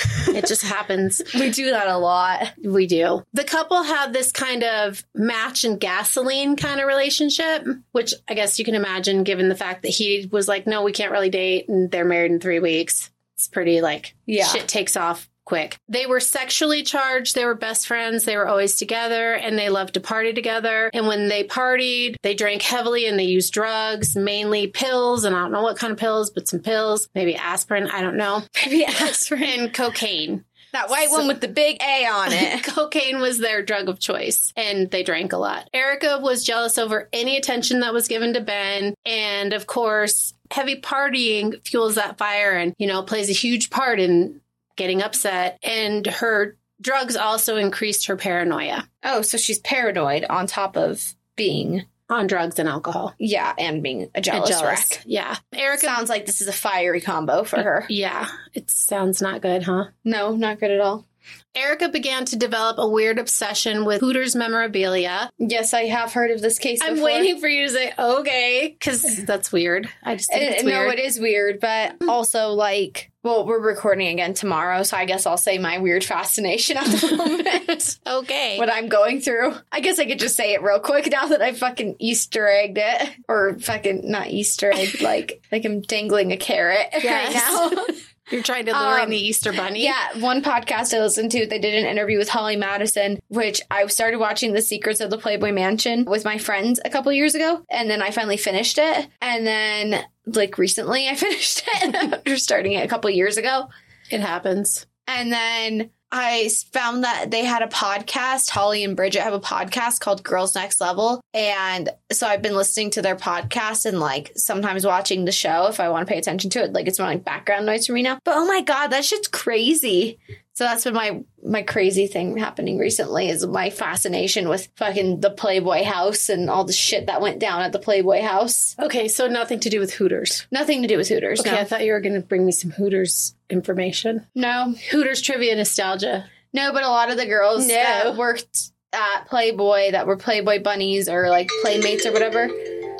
It just happens. We do that a lot. We do. The couple had this kind of match and gasoline kind of relationship, which I guess you can imagine given the fact that he was like, no, we can't really date, and they're married in three weeks. It's pretty like Yeah. shit takes off quick. They were sexually charged. They were best friends. They were always together, and they loved to party together. And when they partied, they drank heavily and they used drugs, mainly pills. And I don't know what kind of pills, but some pills, maybe aspirin. I don't know. Maybe aspirin. And cocaine. That white So- one with the big A on it. Cocaine was their drug of choice, and they drank a lot. Erica was jealous over any attention that was given to Ben. And of course, heavy partying fuels that fire and, you know, plays a huge part in getting upset. And her drugs also increased her paranoia Oh, so she's paranoid on top of being, on drugs and alcohol. yeah, and being a And jealous, jealous. wreck. Yeah. Erica. Sounds like this is a fiery combo for her. Yeah. It sounds not good, huh? No, not good at all. Erica began to develop a weird obsession with Hooters memorabilia. Yes, I have heard of this case I'm before. waiting for you to say, okay, because that's weird. I just think It- it's no, weird. it is weird, but also like, well, we're recording again tomorrow, so I guess I'll say my weird fascination at the moment. Okay. What I'm going through. I guess I could just say it real quick now that I fucking Easter egged it. Or fucking, not Easter egg, like, like I'm dangling a carrot Yes. right now. You're trying to lure in Um, the Easter Bunny? Yeah, one podcast I listened to, they did an interview with Holly Madison, which I started watching The Secrets of the Playboy Mansion with my friends a couple years ago, and then I finally finished it. And then, like, recently I finished it after starting it a couple years ago. It happens. And then I found that they had a podcast. Holly and Bridget have a podcast called Girls Next Level. And so I've been listening to their podcast and like sometimes watching the show if I want to pay attention to it. Like it's more like background noise for me now. But oh my God, that shit's crazy. So that's been my my crazy thing happening recently is my fascination with fucking the Playboy house and all the shit that went down at the Playboy house. Okay, so nothing to do with Hooters. Nothing to do with Hooters. Okay, No. I thought you were going to bring me some Hooters information. no. Hooters trivia nostalgia. No, but a lot of the girls No. that worked at Playboy that were Playboy bunnies or like playmates or whatever,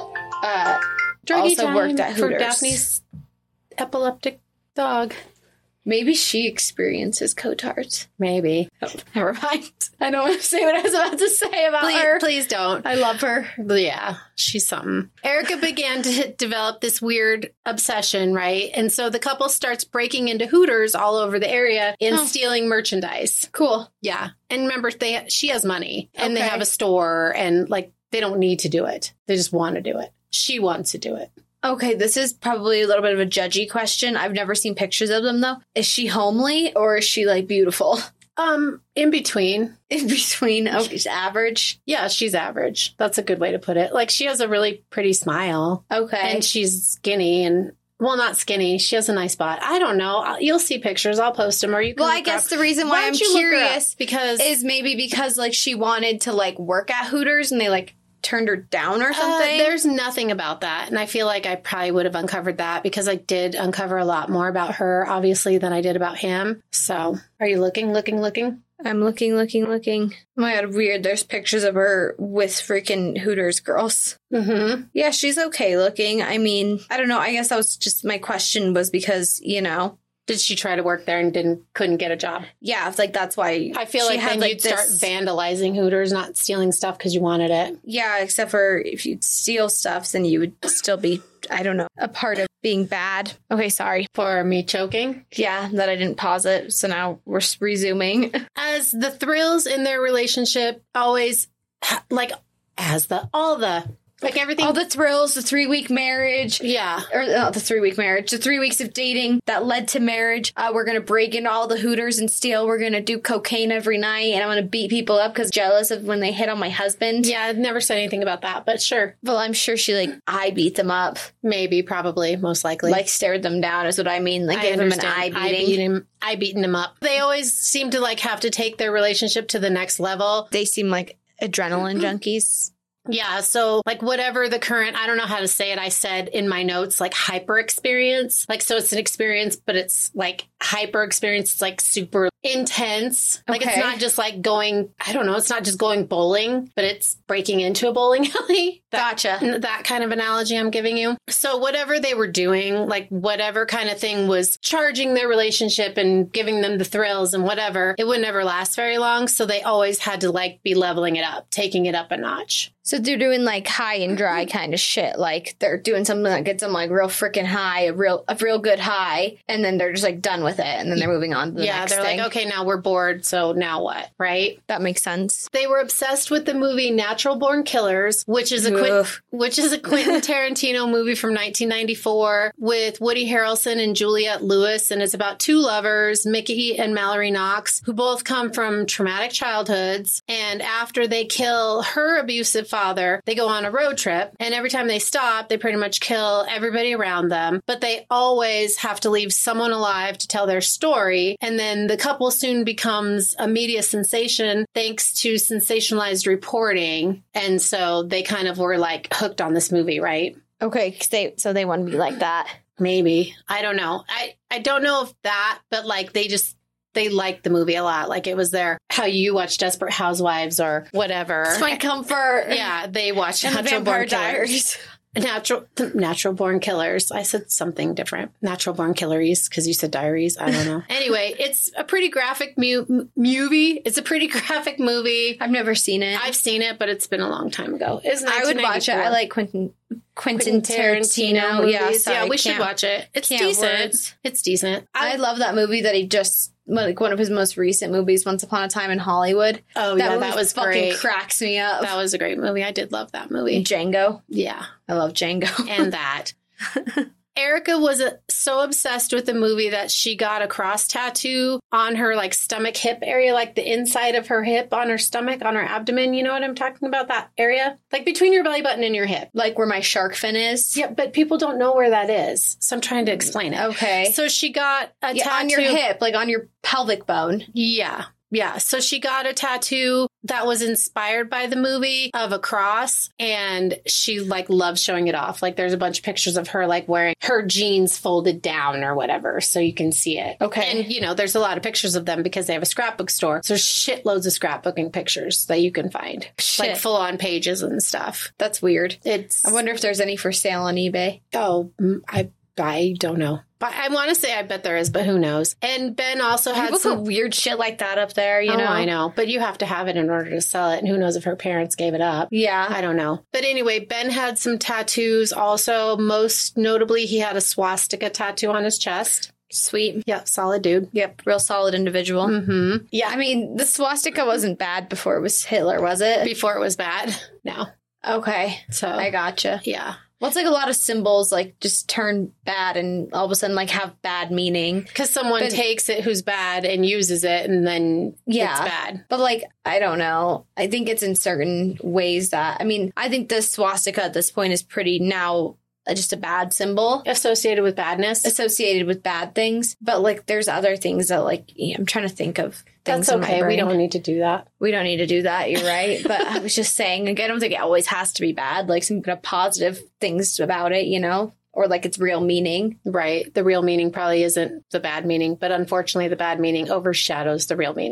uh, Druggy also time worked at for Hooters. Daphne's epileptic dog. Maybe she experiences cotards. Maybe. Oh, never mind. I don't want to say what I was about to say about Please, her. please don't. I love her. But yeah, she's something. Erica began to develop this weird obsession, right? And so the couple starts breaking into Hooters all over the area and Oh. stealing merchandise. Cool. Yeah. And remember, they she has money and they Okay. have a store and like they don't need to do it. They just want to do it. She wants to do it. Okay, this is probably a little bit of a judgy question. I've never seen pictures of them though. Is she homely or is she like beautiful? Um, in between. In between, oh, she's average. Yeah, she's average. That's a good way to put it. Like she has a really pretty smile Okay. and she's skinny and well, not skinny. She has a nice butt. I don't know. I'll- You'll see pictures. I'll post them or you can well, I look guess up. the reason Why why I'm don't you look her up? curious because is maybe because like she wanted to like work at Hooters and they like turned her down or Uh, something. there's nothing about that. And I feel like I probably would have uncovered that because I did uncover a lot more about her, obviously, than I did about him. So are you looking, looking, looking? I'm looking, looking, looking. Oh my God, weird. There's pictures of her with freaking Hooters girls. Mm-hmm. Yeah, she's okay looking. I mean, I don't know. I guess that was just my question was because, you know. Did she try to work there and didn't couldn't get a job? Yeah, it's like that's why. I feel she like had, then like, you'd this- start vandalizing Hooters, not stealing stuff because you wanted it. Yeah, except for if you'd steal stuff, then you would still be, I don't know, a part of being bad. Okay, sorry. For me choking? Yeah, that I didn't pause it. So now we're s- resuming. As the thrills in their relationship always, like, as the, all the, like everything. All the thrills, the three week marriage. Yeah. Or not the three week marriage, the three weeks of dating that led to marriage. Uh, we're going to break into all the Hooters and steal. We're going to do cocaine every night. And I'm going to beat people up because jealous of when they hit on my husband. Yeah, I've never said anything about that, but sure. Well, I'm sure she like eye beat them up. Maybe, probably, most likely. Like stared them down is what I mean. Like I gave them an understand. eye beating. I beat him, I beaten him up. They always seem to like have to take their relationship to the next level. They seem like adrenaline junkies. Yeah, so like whatever the current, I don't know how to say it. I said in my notes, like hyper experience. Like, so it's an experience, but it's like hyper experience. It's like super intense. Like, Okay. it's not just like going, I don't know, it's not just going bowling, but it's breaking into a bowling alley. That, Gotcha. That kind of analogy I'm giving you. So whatever they were doing, like whatever kind of thing was charging their relationship and giving them the thrills and whatever, it would never last very long. So they always had to like be leveling it up, taking it up a notch. So they're doing like high and dry kind of shit. Like they're doing something that gets them like real freaking high, a real a real good high, and then they're just like done with it, and then they're moving on to the yeah, next they're thing. like, okay, now we're bored, so now what, right? That makes sense. They were obsessed with the movie Natural Born Killers, which is a Quint- Ugh. which is a Quentin Tarantino movie from nineteen ninety-four with Woody Harrelson and Juliette Lewis, and it's about two lovers, Mickey and Mallory Knox, who both come from traumatic childhoods, and after they kill her abusive father, they go on a road trip, and every time they stop, they pretty much kill everybody around them, but they always have to leave someone alive to tell their story, and then the couple soon becomes a media sensation thanks to sensationalized reporting, and so they kind of were like hooked on this movie, right? Okay, 'cause they so they want to be like that. Maybe. I don't know. I, I don't know if that, but like they just they liked the movie a lot. Like it was their how you watch Desperate Housewives or whatever. It's my comfort. Yeah, they watched And the Natural Vampire Born Killers. Diaries. Natural Natural Born Killers. I said something different. Natural Born Killeries because you said diaries. I don't know. Anyway, it's a pretty graphic mu- m- movie. It's a pretty graphic movie. I've never seen it. I've seen it, but it's been a long time ago. It's I would watch it. I like Quentin Quentin, Quentin Tarantino. Tarantino Yeah, movies. sorry, yeah, we should can't- watch it. It's can't decent. words. It's decent. I love that movie that he just like one of his most recent movies, Once Upon a Time in Hollywood. Oh, that yeah, movie that was fucking great. cracks me up. That was a great movie. I did love that movie. Django. Yeah. I love Django. And that. Erica was uh, so obsessed with the movie that she got a cross tattoo on her like stomach hip area, like the inside of her hip on her stomach, on her abdomen. You know what I'm talking about? That area? Like between your belly button and your hip. Like where my shark fin is. Yeah, but people don't know where that is. So I'm trying to explain it. Okay. So she got a Yeah, tattoo on your hip, like on your pelvic bone. Yeah. Yeah. So she got a tattoo that was inspired by the movie of a cross, and she like loves showing it off. Like there's a bunch of pictures of her like wearing her jeans folded down or whatever, so you can see it. Okay. And you know, there's a lot of pictures of them because they have a scrapbook store. So shitloads of scrapbooking pictures that you can find. Shit. Like full on pages and stuff. That's weird. It's I wonder if there's any for sale on eBay. oh, mm, I I don't know. But I want to say I bet there is, but who knows? And Ben also had People some put weird shit like that up there, you oh, know? I know. But you have to have it in order to sell it. And who knows if her parents gave it up. Yeah. I don't know. But anyway, Ben had some tattoos also. Most notably, he had a swastika tattoo on his chest. Sweet. Yeah, solid dude. Yep. Real solid individual. Mm-hmm. Yeah. I mean, the swastika wasn't bad before it was Hitler, was it? Before it was bad. No. Okay. So I gotcha. yeah. Well, it's like a lot of symbols like just turn bad and all of a sudden like have bad meaning. Because someone But- takes it who's bad and uses it, and then Yeah. it's bad. But like, I don't know. I think it's in certain ways that, I mean, I think the swastika at this point is pretty now uh, just a bad symbol Associated with badness. associated with bad things. But like, there's other things that like, yeah, I'm trying to think of things That's in my okay. We brain. don't need to do that. We don't need to do that. You're right. But I was just saying, like, I don't think it always has to be bad. Like some kind of positive things about it, you know, or like its real meaning. Right. The real meaning probably isn't the bad meaning, but unfortunately, the bad meaning overshadows the real meaning.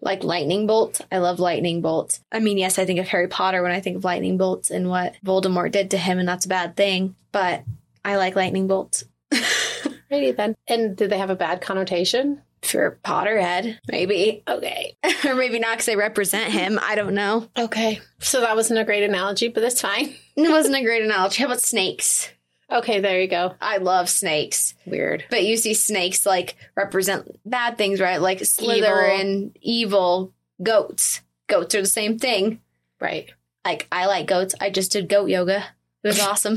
like lightning bolt. I love lightning bolt. I mean, yes, I think of Harry Potter when I think of lightning bolts and what Voldemort did to him, and that's a bad thing. But I like lightning bolts. Righty then. And did they have a bad connotation? For Potterhead, maybe. Okay. Or maybe not because they represent him. I don't know. Okay. So that wasn't a great analogy, but that's fine. It wasn't a great analogy. How about snakes? Okay, there you go. I love snakes. Weird. But you see snakes, like, represent bad things, right? Like Slytherin, evil. evil, goats. Goats are the same thing. Right. Like, I like goats. I just did goat yoga. It was awesome.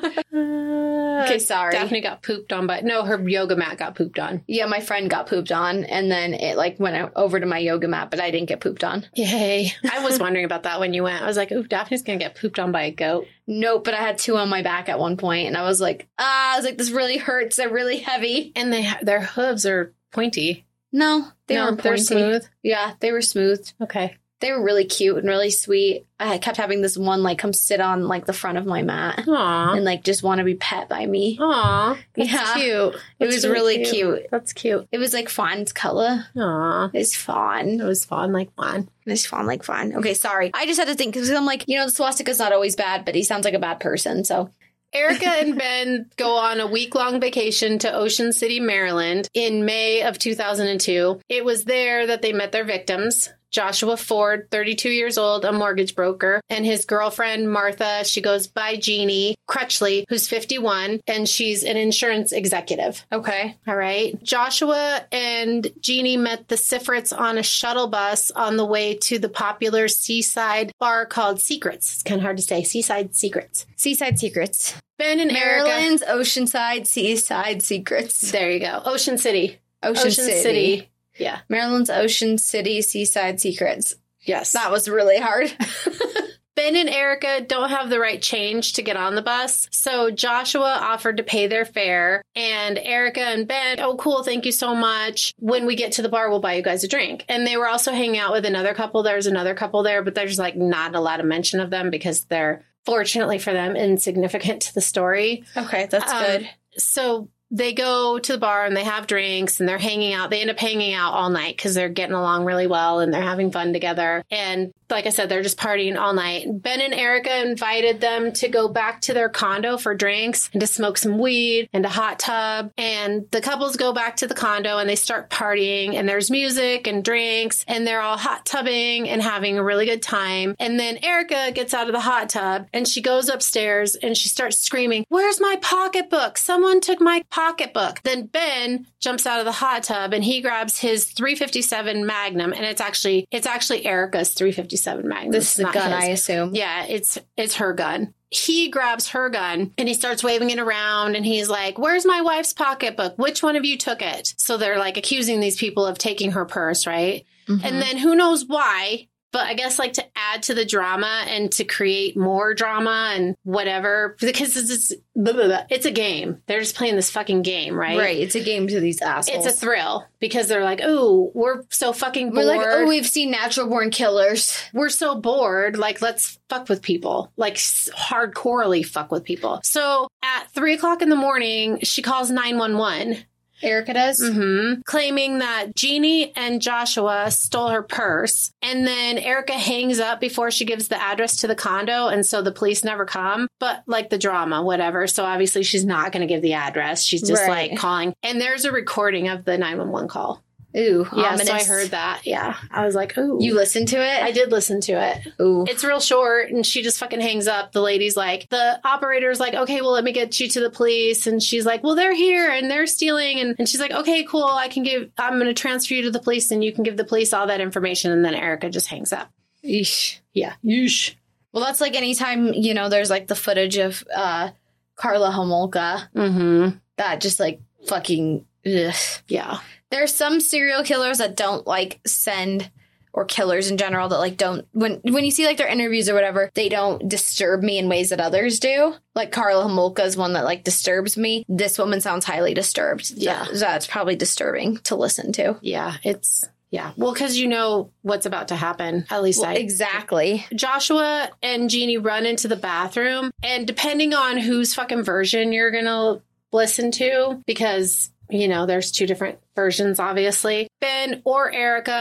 Okay, sorry. Daphne got pooped on, but no, her yoga mat got pooped on. Yeah, my friend got pooped on, and then it, like, went over to my yoga mat, but I didn't get pooped on. Yay. I was wondering about that when you went. I was like, ooh, Daphne's going to get pooped on by a goat. Nope, but I had two on my back at one point, and I was like, ah, I was like, this really hurts. They're really heavy. And they ha- their hooves are pointy. No, they no, were pointy. They're smooth. Yeah, they were smooth. Okay. They were really cute and really sweet. I kept having this one, like, come sit on, like, the front of my mat. Aww. And, like, just want to be pet by me. Aww. That's Yeah. cute. It That's was really cute. cute. That's cute. It was, like, fawn's color. Aww. It's fawn. It was fun, like fun. It's fawn, like fawn. Okay, sorry. I just had to think, because I'm like, you know, the swastika's not always bad, but he sounds like a bad person, so... Erica and Ben go on a week-long vacation to Ocean City, Maryland in May of two thousand two. It was there that they met their victims. Joshua Ford, thirty-two years old, a mortgage broker, and his girlfriend, Martha, she goes by Jeannie Crutchley, who's fifty-one, and she's an insurance executive. Okay. All right. Joshua and Jeannie met the Siffrits on a shuttle bus on the way to the popular seaside bar called Secrets. It's kind of hard to say. Seaside Secrets. Seaside Secrets. Ben and Erica. Maryland's Oceanside Seaside Secrets. There you go. Ocean City. Ocean, Ocean City. City. Yeah. Maryland's Ocean City Seaside Secrets. Yes. That was really hard. Ben and Erica don't have the right change to get on the bus, so Joshua offered to pay their fare, and Erica and Ben, oh, cool, thank you so much. When we get to the bar, we'll buy you guys a drink. And they were also hanging out with another couple. There's another couple there, but there's like not a lot of mention of them because they're, fortunately for them, insignificant to the story. Okay, that's Um, good. So they go to the bar and they have drinks and they're hanging out. They end up hanging out all night because they're getting along really well and they're having fun together. And like I said, they're just partying all night. Ben and Erica invited them to go back to their condo for drinks and to smoke some weed and a hot tub. And the couples go back to the condo and they start partying, and there's music and drinks, and they're all hot tubbing and having a really good time. And then Erica gets out of the hot tub and she goes upstairs and she starts screaming, "Where's my pocketbook? Someone took my pocketbook." Then Ben jumps out of the hot tub and he grabs his three fifty-seven Magnum, and it's actually it's actually Erica's three fifty-seven Magnum. This is a not gun, his. I assume. Yeah, it's it's her gun. He grabs her gun and he starts waving it around and he's like, "Where's my wife's pocketbook? Which one of you took it?" So they're like accusing these people of taking her purse, right? Mm-hmm. And then who knows why, but I guess like to add to the drama and to create more drama and whatever, because it's just, blah, blah, blah. It's a game. They're just playing this fucking game, right? Right. It's a game to these assholes. It's a thrill because they're like, "Oh, we're so fucking bored. We're like, oh, we've seen natural born killers. We're so bored. Like, let's fuck with people. Like, s- hardcorely fuck with people." So at three o'clock in the morning, she calls nine one one. Erica does? Mm-hmm. Claiming that Jeannie and Joshua stole her purse. And then Erica hangs up before she gives the address to the condo. And so the police never come. But like the drama, whatever. So obviously she's not going to give the address. She's just Right. like calling. And there's a recording of the nine one one call. Ooh, Yeah, ominous. so I heard that. Yeah. I was like, ooh. You listened to it? I did listen to it. Ooh. It's real short, and she just fucking hangs up. The lady's like, the operator's like, "Okay, well, let me get you to the police." And she's like, "Well, they're here and they're stealing." And, and she's like, "Okay, cool. I can give, I'm going to transfer you to the police and you can give the police all that information." And then Erica just hangs up. Eesh. Yeah. Yeesh. Well, that's like anytime, you know, there's like the footage of uh, Karla Homolka. Mm-hmm. That just like fucking, ugh. Yeah. There's some serial killers that don't like send, or killers in general that like don't, when when you see like their interviews or whatever, they don't disturb me in ways that others do. Like Karla Homolka is one that like disturbs me. This woman sounds highly disturbed. Yeah. That, that's probably disturbing to listen to. Yeah. It's, yeah. Well, because you know what's about to happen. At least Well, I. exactly. Joshua and Jeannie run into the bathroom, and depending on whose fucking version you're going to listen to, because, you know, there's two different versions, obviously, Ben or Erica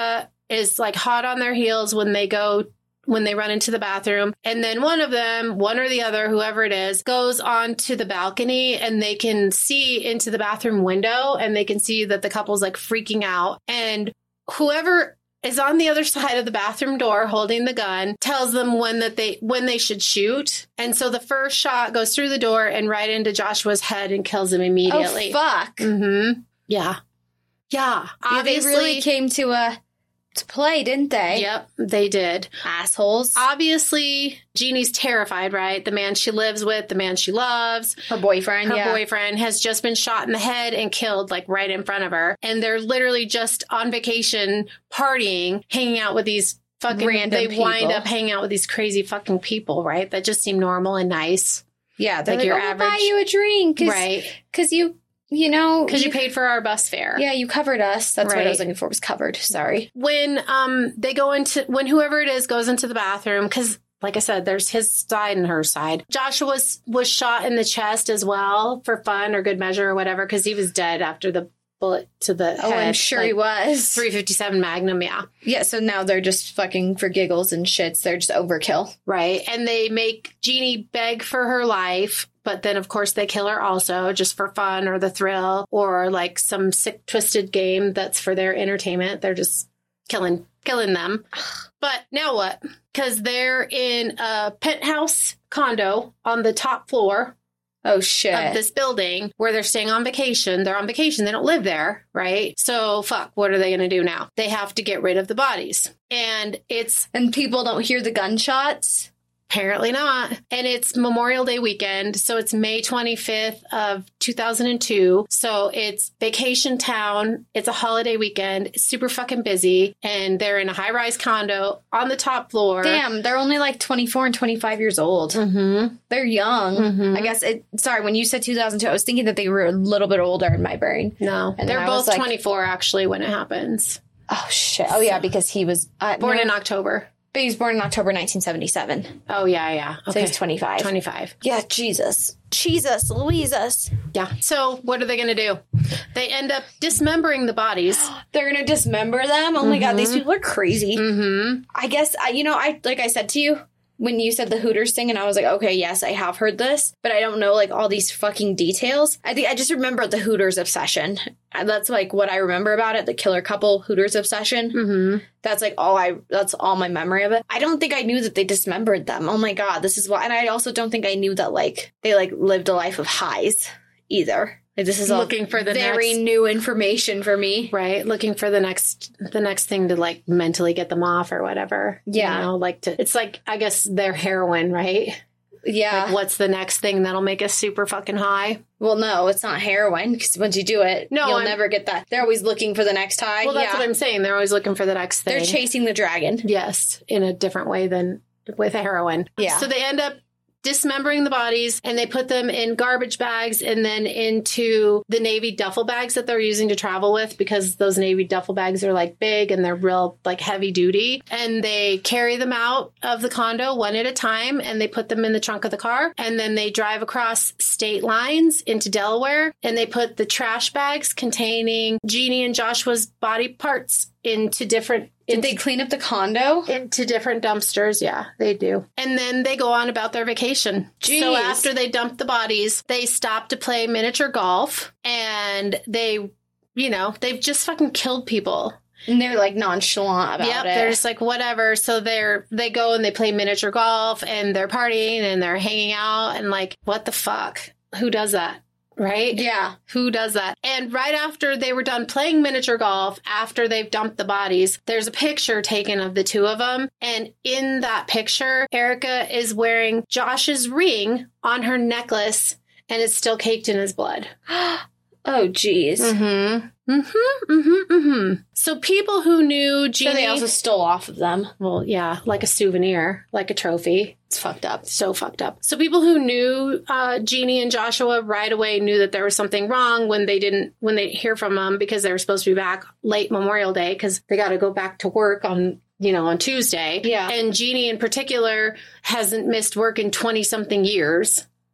is like hot on their heels when they go when they run into the bathroom. And then one of them, one or the other, whoever it is, goes onto the balcony and they can see into the bathroom window and they can see that the couple's like freaking out. And whoever is on the other side of the bathroom door holding the gun tells them when that they when they should shoot. And so the first shot goes through the door and right into Joshua's head and kills him immediately. Oh, fuck. Mm-hmm. Yeah. Yeah. Yeah, they really came to a to play, didn't they? Yep, they did. Assholes. Obviously, Jeannie's terrified, right? The man she lives with, the man she loves, Her boyfriend, her yeah. boyfriend has just been shot in the head and killed like right in front of her. And they're literally just on vacation, partying, hanging out with these fucking Random They people. wind up hanging out with these crazy fucking people, right? That just seem normal and nice. Yeah, they're like like, your oh, we'll buy average- you a drink. Cause, Right. Because you, you know. Because you paid for our bus fare. Yeah, you covered us. That's what Right. I was looking for, was covered. Sorry. When um they go into, when whoever it is goes into the bathroom, because like I said, there's his side and her side. Joshua was, was shot in the chest as well for fun or good measure or whatever, because he was dead after the bullet to the Oh, head. I'm sure like he was. three fifty-seven Magnum, yeah. Yeah, so now they're just fucking for giggles and shits. They're just overkill. Right. And they make Jeannie beg for her life. But then, of course, they kill her also just for fun or the thrill or like some sick, twisted game that's for their entertainment. They're just killing, killing them. But now what? Because they're in a penthouse condo on the top floor Oh, shit. of this building where they're staying on vacation. They're on vacation. They don't live there, right? So, fuck, what are they going to do now? They have to get rid of the bodies. And it's And people don't hear the gunshots? apparently not. And it's Memorial Day weekend. So it's May twenty-fifth of two thousand two. So it's vacation town. It's a holiday weekend. It's super fucking busy. And they're in a high rise condo on the top floor. Damn, they're only like twenty-four and twenty-five years old. Mm-hmm. They're young. Mhm. I guess it, sorry, when you said two thousand two, I was thinking that they were a little bit older in my brain. No, And they're I was both like- twenty-four actually when it happens. Oh, shit. Oh, yeah, because he was uh, Born no, in October. but he was born in October nineteen seventy-seven. Oh, yeah, yeah. So Okay. he's twenty-five. twenty-five. Yeah, Jesus. Jesus, Louisus. Yeah. So what are they going to do? They end up dismembering the bodies. They're going to dismember them? Oh, my God, these people are crazy. Mm-hmm. I guess, I, you know, I like I said to you, when you said the Hooters thing, and I was like, okay, yes, I have heard this, but I don't know, like, all these fucking details. I think I just remember the Hooters obsession. And that's, like, what I remember about it, the killer couple Hooters obsession. Mm-hmm. That's, like, all I, that's all my memory of it. I don't think I knew that they dismembered them. Oh, my God, this is why. And I also don't think I knew that, like, they, like, lived a life of highs either. Like, this is all Looking for the very next- new information for me. Right, looking for the next the next thing to like mentally get them off or whatever. Yeah. You know, like to it's like I guess they're heroin, right? Yeah. Like what's the next thing that'll make us super fucking high? Well, no, it's not heroin, because once you do it, No, you'll I'm- never get that. They're always looking for the next high. Well, that's yeah. what I'm saying. They're always looking for the next thing. They're chasing the dragon. Yes, in a different way than with heroin. Yeah. So they end up dismembering the bodies and they put them in garbage bags and then into the Navy duffel bags that they're using to travel with, because those Navy duffel bags are like big and they're real like heavy duty. And they carry them out of the condo one at a time and they put them in the trunk of the car. And then they drive across state lines into Delaware and they put the trash bags containing Jeannie and Joshua's body parts into different Did into they clean up the condo? into different dumpsters. Yeah, they do. And then they go on about their vacation. So Jeez. after they dump the bodies, they stop to play miniature golf and they, you know, they've just fucking killed people. And they're like nonchalant about Yep, it. they're just like whatever. So they're they go and they play miniature golf and they're partying and they're hanging out and like, what the fuck? Who does that? Right? Yeah. Who does that? And right after they were done playing miniature golf, after they've dumped the bodies, there's a picture taken of the two of them. And in that picture, Erica is wearing Josh's ring on her necklace and it's still caked in his blood. Oh, jeez. Mm-hmm. Mm-hmm. Mm-hmm. Mm-hmm. So people who knew Jeannie... So they also stole off of them. Well, yeah, like a souvenir, like a trophy. It's fucked up. So fucked up. So people who knew uh, Jeannie and Joshua right away knew that there was something wrong when they didn't, when they hear from them, because they were supposed to be back late Memorial Day because they got to go back to work on, you know, on Tuesday. Yeah. And Jeannie in particular hasn't missed work in twenty something years.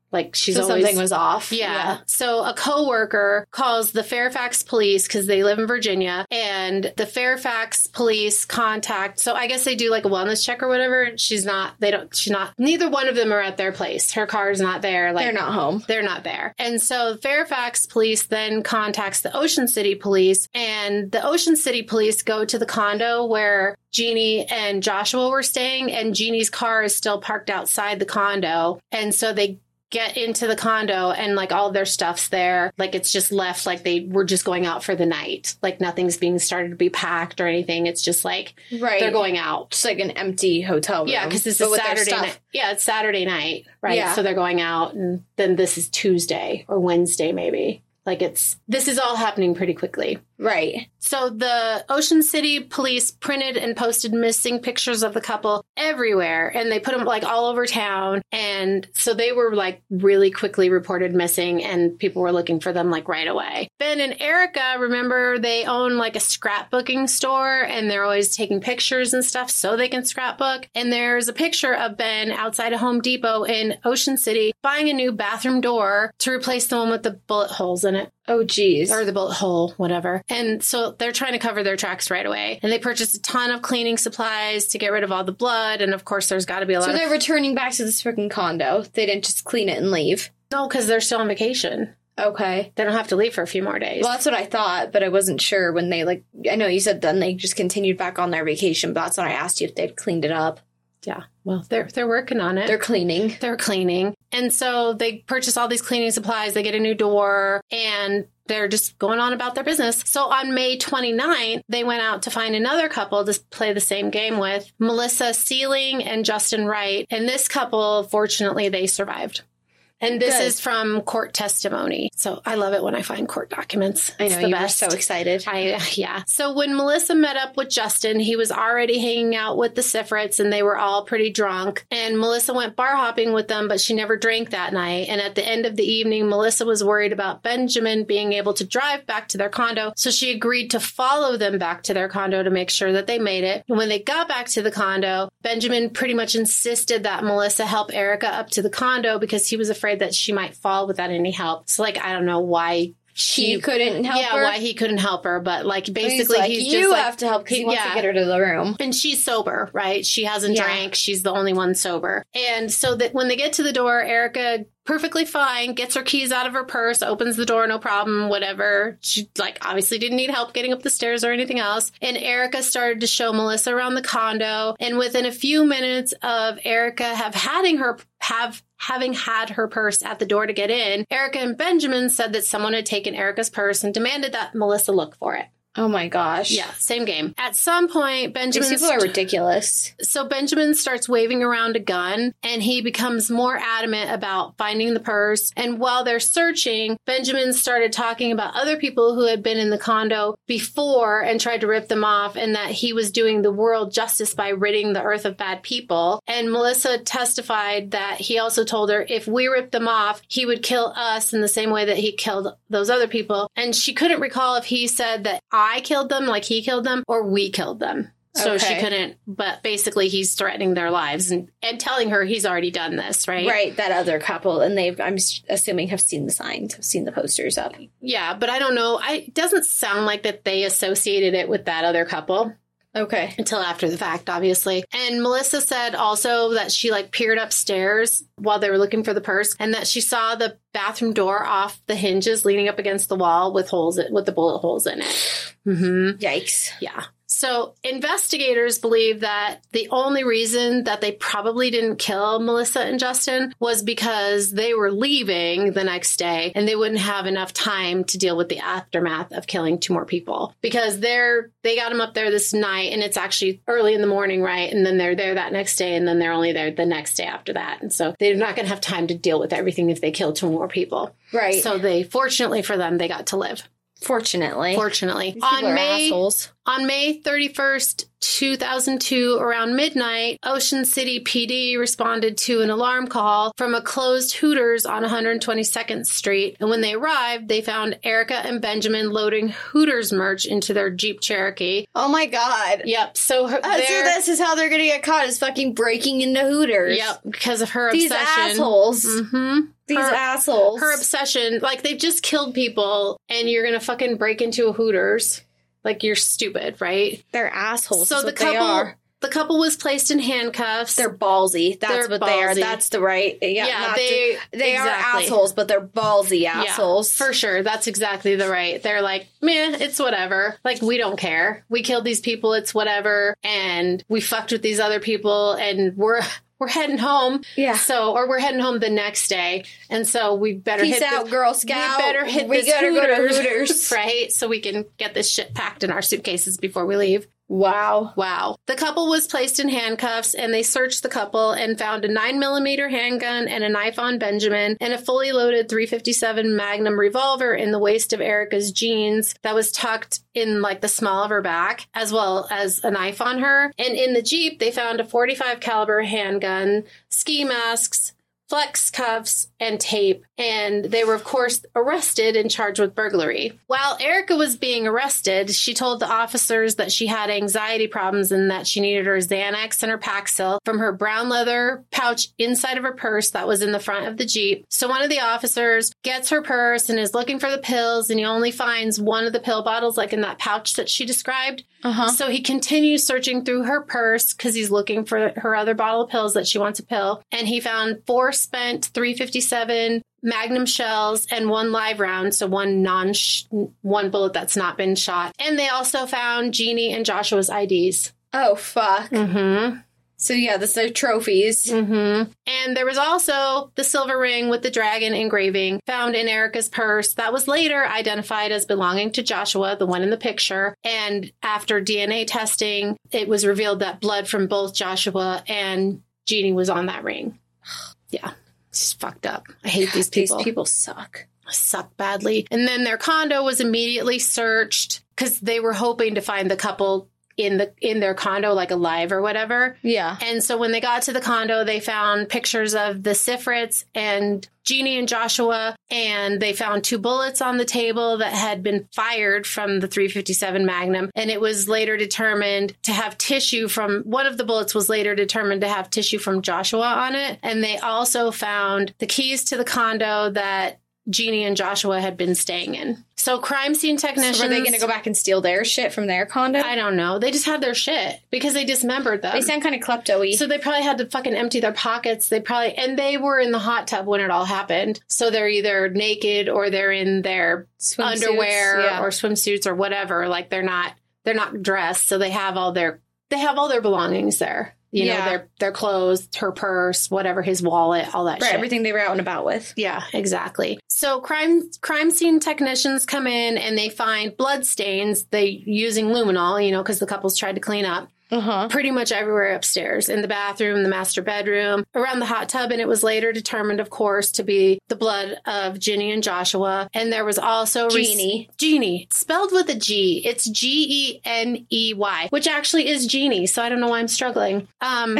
Like she's So always something was off. yeah. So a coworker calls the Fairfax police because they live in Virginia, and the Fairfax police contact. So I guess they do like a wellness check or whatever. She's not, they don't, she's not, neither one of them are at their place. Her car's not there. Like They're not home. They're not there. And so Fairfax police then contacts the Ocean City police, and the Ocean City police go to the condo where Jeannie and Joshua were staying, and Jeannie's car is still parked outside the condo. And so they get into the condo and like all of their stuff's there. Like it's just left like they were just going out for the night. Like nothing's being started to be packed or anything. It's just like Right. they're going out. Just like an empty hotel room. Yeah, because it's but a with their Saturday stuff. night. Yeah, it's Saturday night, right? Yeah. So they're going out, and then this is Tuesday or Wednesday maybe. Like it's, this is all happening pretty quickly. Right. So the Ocean City police printed and posted missing pictures of the couple everywhere, and they put them like all over town. And so they were like really quickly reported missing, and people were looking for them like right away. Ben and Erica, remember, they own like a scrapbooking store, and they're always taking pictures and stuff so they can scrapbook. And there's a picture of Ben outside of Home Depot in Ocean City buying a new bathroom door to replace the one with the bullet holes in it. Oh, geez. Or the bullet hole, whatever. And so they're trying to cover their tracks right away. And they purchased a ton of cleaning supplies to get rid of all the blood. And of course, there's got to be a lot So of... they're returning back to this freaking condo. They didn't just clean it and leave. No, because they're still on vacation. Okay. They don't have to leave for a few more days. Well, that's what I thought, but I wasn't sure when they, like, I know you said then they just continued back on their vacation, but that's when I asked you if they'd cleaned it up. Yeah. Well, they're they're working on it. They're cleaning. They're cleaning. And so they purchase all these cleaning supplies. They get a new door, and they're just going on about their business. So on May twenty-ninth, they went out to find another couple to play the same game with, Melissa Sealing and Justin Wright. And this couple, fortunately, they survived. And this Good. is from court testimony. So I love it when I find court documents. I It's know, the you best. were so excited. I, yeah. So when Melissa met up with Justin, he was already hanging out with the Sifrits, and they were all pretty drunk. And Melissa went bar hopping with them, but she never drank that night. And at the end of the evening, Melissa was worried about Benjamin being able to drive back to their condo. So she agreed to follow them back to their condo to make sure that they made it. And when they got back to the condo, Benjamin pretty much insisted that Melissa help Erica up to the condo because he was afraid that she might fall without any help. So like, I don't know why she He couldn't help yeah, her? why he couldn't help her, but like He's basically like, he's, you just like, have to help because he, he- wants yeah. to get her to the room. and she's sober, right? She hasn't Yeah. drank. She's the only one sober. And so that when they get to the door, Erica, perfectly fine, gets her keys out of her purse, opens the door, no problem, whatever. She like obviously didn't need help getting up the stairs or anything else. And Erica started to show Melissa around the condo. And within a few minutes of Erica have having her have having had her purse at the door to get in, Erica and Benjamin said that someone had taken Erica's purse and demanded that Melissa look for it. Oh my gosh. Yeah, same game. At some point, Benjamin... These people are ridiculous. So Benjamin starts waving around a gun, and he becomes more adamant about finding the purse. And while they're searching, Benjamin started talking about other people who had been in the condo before and tried to rip them off, and that he was doing the world justice by ridding the earth of bad people. And Melissa testified that he also told her if we ripped them off, he would kill us in the same way that he killed those other people. And she couldn't recall if he said that I killed them, like he killed them, or we killed them. So Okay. she couldn't, but basically he's threatening their lives and, and telling her he's already done this, right? Right, that other couple. And they've, I'm s- assuming, have seen the signs, have seen the posters up. Yeah, but I don't know. I, it doesn't sound like that they associated it with that other couple. Okay. Until after the fact, obviously. And Melissa said also that she like peered upstairs while they were looking for the purse, and that she saw the bathroom door off the hinges leaning up against the wall with holes, with the bullet holes in it. Mm-hmm. Yikes. Yeah. So investigators believe that the only reason that they probably didn't kill Melissa and Justin was because they were leaving the next day and they wouldn't have enough time to deal with the aftermath of killing two more people, because they're they got them up there this night and it's actually early in the morning, right? And then they're there that next day, and then they're only there the next day after that. And so they're not going to have time to deal with everything if they kill two more people. Right. So they, fortunately for them, they got to live. Fortunately. Fortunately. These people On are May assholes. On May thirty-first, two thousand two, around midnight, Ocean City P D responded to an alarm call from a closed Hooters on one hundred twenty-second Street. And when they arrived, they found Erica and Benjamin loading Hooters merch into their Jeep Cherokee. Oh my God. Yep. So, her, Uh, so this is how they're gonna get caught, is fucking breaking into Hooters. Yep. Because of her These obsession. assholes. Mm-hmm. These her, assholes. Her obsession. Like, they've just killed people and you're going to fucking break into a Hooters. Like, you're stupid, right? They're assholes. So is the what they couple, are. the couple was placed in handcuffs. They're ballsy. That's They're what they are. ballsy. That's the right. Yeah, Yeah, not they- to- they exactly. are assholes, but they're ballsy Yeah, assholes. for sure. That's exactly the right. They're like, meh, it's whatever. Like, we don't care. We killed these people. It's whatever. And we fucked with these other people and we're... We're heading home. Yeah. So, or we're heading home the next day. And so we better Peace hit out, this, Girl Scout. We better hit We this gotta go to Hooters, Hooters. right? So we can get this shit packed in our suitcases before we leave. Wow. Wow. The couple was placed in handcuffs and they searched the couple and found a nine millimeter handgun and a knife on Benjamin and a fully loaded three fifty-seven Magnum revolver in the waist of Erica's jeans that was tucked in like the small of her back, as well as a knife on her. And in the Jeep, they found a forty-five caliber handgun, ski masks, flex cuffs, and tape. And they were, of course, arrested and charged with burglary. While Erica was being arrested, she told the officers that she had anxiety problems and that she needed her Xanax and her Paxil from her brown leather pouch inside of her purse that was in the front of the Jeep. So one of the officers gets her purse and is looking for the pills, and he only finds one of the pill bottles, like in that pouch that she described. Uh-huh. So he continues searching through her purse because he's looking for her other bottle of pills that she wants a pill. And he found four spent three fifty-seven Magnum shells and one live round, so one non one bullet that's not been shot. And they also found Jeannie and Joshua's I Ds. Oh, fuck. Mm-hmm. So, yeah, this are trophies. Mm-hmm. And there was also the silver ring with the dragon engraving found in Erica's purse that was later identified as belonging to Joshua, the one in the picture. And after D N A testing, it was revealed that blood from both Joshua and Jeannie was on that ring. Yeah, it's fucked up. I hate these people. These people suck. Suck badly. And then their condo was immediately searched because they were hoping to find the couple in the in their condo, like alive or whatever. Yeah. And so when they got to the condo, they found pictures of the Sifrits and Jeannie and Joshua, and they found two bullets on the table that had been fired from the three fifty-seven Magnum. And it was later determined to have tissue from, one of the bullets was later determined to have tissue from Joshua on it. And they also found the keys to the condo that Jeannie and Joshua had been staying in. So crime scene technicians... So were they going to go back and steal their shit from their condo? I don't know. They just had their shit because they dismembered them. They sound kind of klepto-y. So they probably had to fucking empty their pockets. They probably... And they were in the hot tub when it all happened. So they're either naked or they're in their Swimsuits, underwear yeah. or swimsuits or whatever. Like they're not... They're not dressed. So they have all their... They have all their belongings there. You Yeah. know, their their clothes, her purse, whatever, his wallet, all that right, shit. everything they were out and about with. Yeah, exactly. So crime crime scene technicians come in and they find blood stains. They using luminol, you know, because the couples tried to clean up. Uh-huh. Pretty much everywhere upstairs, in the bathroom, the master bedroom, around the hot tub. And it was later determined, of course, to be the blood of Ginny and Joshua. And there was also... Jeannie. Rec- Jeannie. Spelled with a G. It's G E N E Y, which actually is Jeannie. So I don't know why I'm struggling. Um,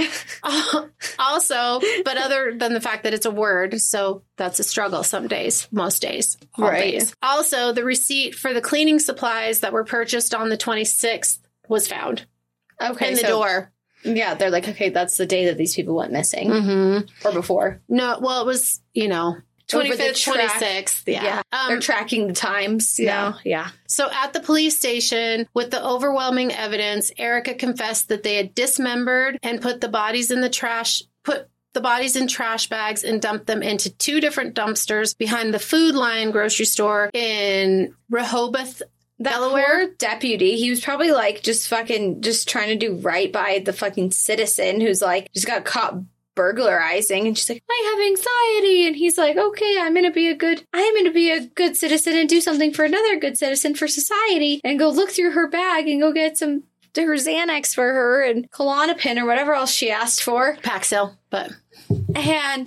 also, but other than the fact that it's a word, so that's a struggle some days, most days, all Right. days. Also, the receipt for the cleaning supplies that were purchased on the twenty-sixth was found. Okay, in the so, door. Yeah, they're like, okay, that's the day that these people went missing. Mm-hmm. Or before. No, well, it was, you know, Over the twenty-fifth, track. twenty-sixth. Yeah. they're Um, tracking the times. yeah. Yeah. Yeah. so at the police station, with the overwhelming evidence, Erica confessed that they had dismembered and put the bodies in the trash, put the bodies in trash bags and dumped them into two different dumpsters behind the Food Lion grocery store in Rehoboth, That Delaware. poor deputy, he was probably like just fucking just trying to do right by the fucking citizen who's like just got caught burglarizing, and she's like, I have anxiety, and he's like, okay, I'm gonna be a good I'm gonna be a good citizen and do something for another good citizen for society, and go look through her bag and go get some her Xanax for her and Klonopin or whatever else she asked for. Paxil, but And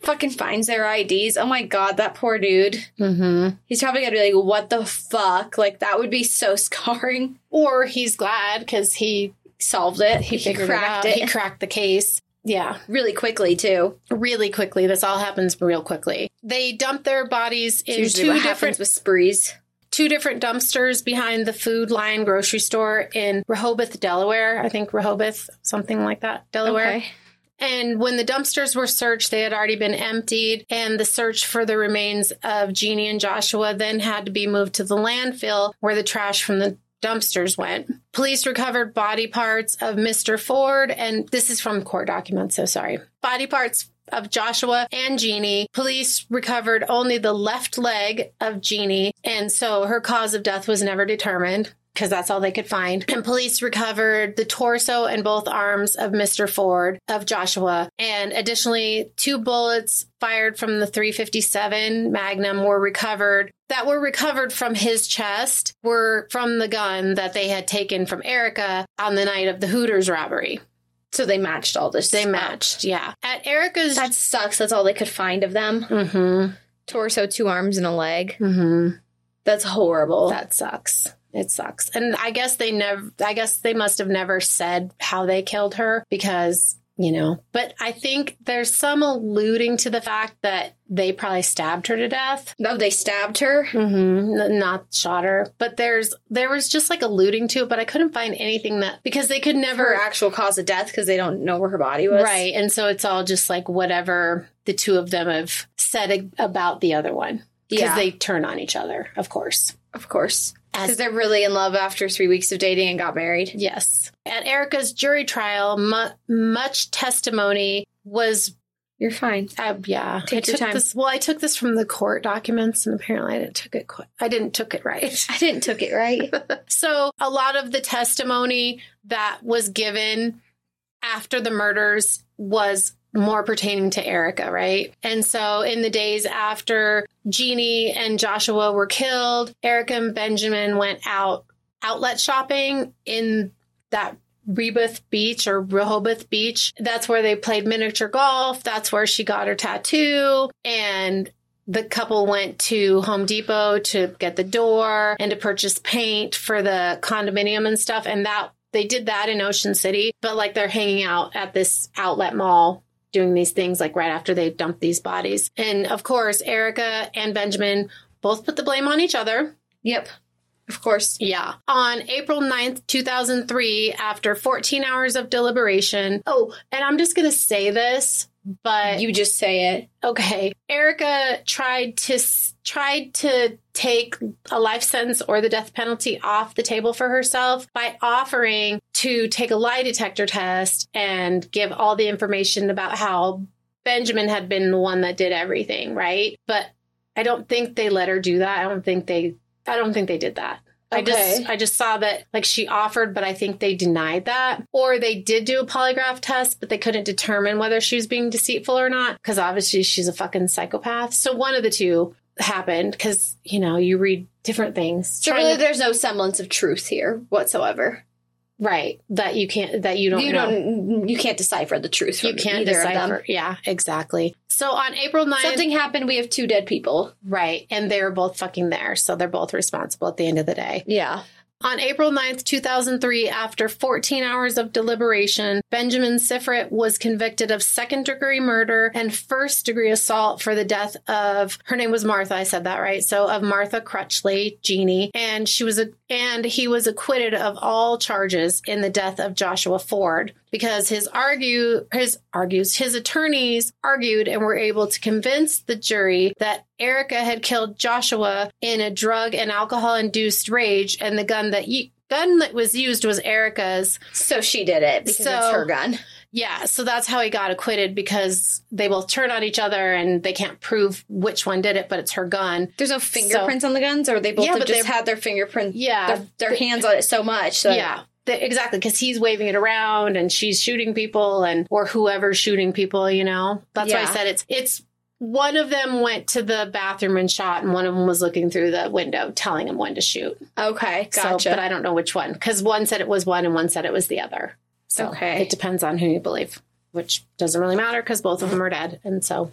fucking finds their I Ds. Oh my God, that poor dude. Mm-hmm. He's probably gonna be like, what the fuck? Like, that would be so scarring. Or he's glad because he Solved it. he figured cracked it out. it. He cracked the case. Yeah, really quickly, too. really quickly. This all happens real quickly. They dumped their bodies in Usually two what different happens with sprees. two different dumpsters behind the Food Lion grocery store in Rehoboth, Delaware. I think Rehoboth, something like that, Delaware. Okay. And when the dumpsters were searched, they had already been emptied, and the search for the remains of Jeannie and Joshua then had to be moved to the landfill where the trash from the dumpsters went. Police recovered body parts of Mister Ford, and this is from court documents, so sorry. Body parts of Joshua and Jeannie. Police recovered only the left leg of Jeannie, and so her cause of death was never determined because that's all they could find. And police recovered the torso and both arms of Mister Ford, of Joshua, and additionally, two bullets fired from the three fifty-seven Magnum were recovered. That were recovered from his chest were from the gun that they had taken from Erica on the night of the Hooters robbery. So they matched all this. They stuff. matched, yeah. At Erica's... That sucks. That's all they could find of them. Mm-hmm. Torso, two arms, and a leg. Mm-hmm. That's horrible. That sucks. It sucks. And I guess they never, I guess they must have never said how they killed her because, you know, but I think there's some alluding to the fact that they probably stabbed her to death. No, they stabbed her. Mm-hmm. N- not shot her. But there's, there was just like alluding to it, but I couldn't find anything that, because they could never. Her actual cause of death because they don't know where her body was. Right. And so it's all just like whatever the two of them have said about the other one. Because Yeah. they turn on each other, of course. Of course. As- Because they're really in love after three weeks of dating and got married. Yes. At Erica's jury trial, mu- much testimony was, You're fine. uh, yeah. Take I your took time. This, well, I took this from the court documents, and apparently I didn't took it. Qu- I didn't took it right. I didn't took it right. So a lot of the testimony that was given after the murders was more pertaining to Erica, right? And so in the days after Jeannie and Joshua were killed, Erica and Benjamin went out outlet shopping in that Rehoboth Beach or Rehoboth Beach. That's where they played miniature golf. That's where she got her tattoo. And the couple went to Home Depot to get the door and to purchase paint for the condominium and stuff. And that they did that in Ocean City, but like they're hanging out at this outlet mall doing these things like right after they dumped these bodies. And of course, Erica and Benjamin both put the blame on each other. Yep. Of course. Yeah. On April ninth, two thousand three, after fourteen hours of deliberation. Oh, and I'm just going to say this, but You just say it. okay. Erica tried to tried to take a life sentence or the death penalty off the table for herself by offering to take a lie detector test and give all the information about how Benjamin had been the one that did everything, right? But I don't think they let her do that. I don't think they I don't think they did that. I Okay. just I just saw that like she offered, but I think they denied that. Or they did do a polygraph test, but they couldn't determine whether she was being deceitful or not because obviously she's a fucking psychopath. So one of the two happened because, you know, you read different things. So Trying really, to- there's no semblance of truth here whatsoever. right. That you can't, that you don't You know. don't. You can't decipher the truth from You can't either of them. decipher. Yeah, exactly. So on April ninth, Something happened. We have two dead people. right. And they were both fucking there. So they're both responsible at the end of the day. Yeah. On April ninth, two thousand three, after fourteen hours of deliberation, Benjamin Sifrit was convicted of second-degree murder and first-degree assault for the death of, her name was Martha, I said that right, so of Martha Crutchley, Jeannie, and she was a, and he was acquitted of all charges in the death of Joshua Ford because his argue his argues his attorneys argued and were able to convince the jury that Erica had killed Joshua in a drug and alcohol-induced rage, and the gun that y- gun that was used was Erica's. So she did it because So- it's her gun. Yeah, so that's how he got acquitted because they both turn on each other and they can't prove which one did it, but it's her gun. There's no fingerprints on the guns, or they both Yeah, have but just they- had their fingerprint. Yeah, their, their hands on it so much. So yeah. The- exactly, because he's waving it around and she's shooting people, and or whoever's shooting people. You know, that's why I Yeah. said it's it's. One of them went to the bathroom and shot, and one of them was looking through the window, telling him when to shoot. Okay, gotcha. So, but I don't know which one, because one said it was one and one said it was the other. So Okay. it depends on who you believe, which doesn't really matter because both of them are dead, and so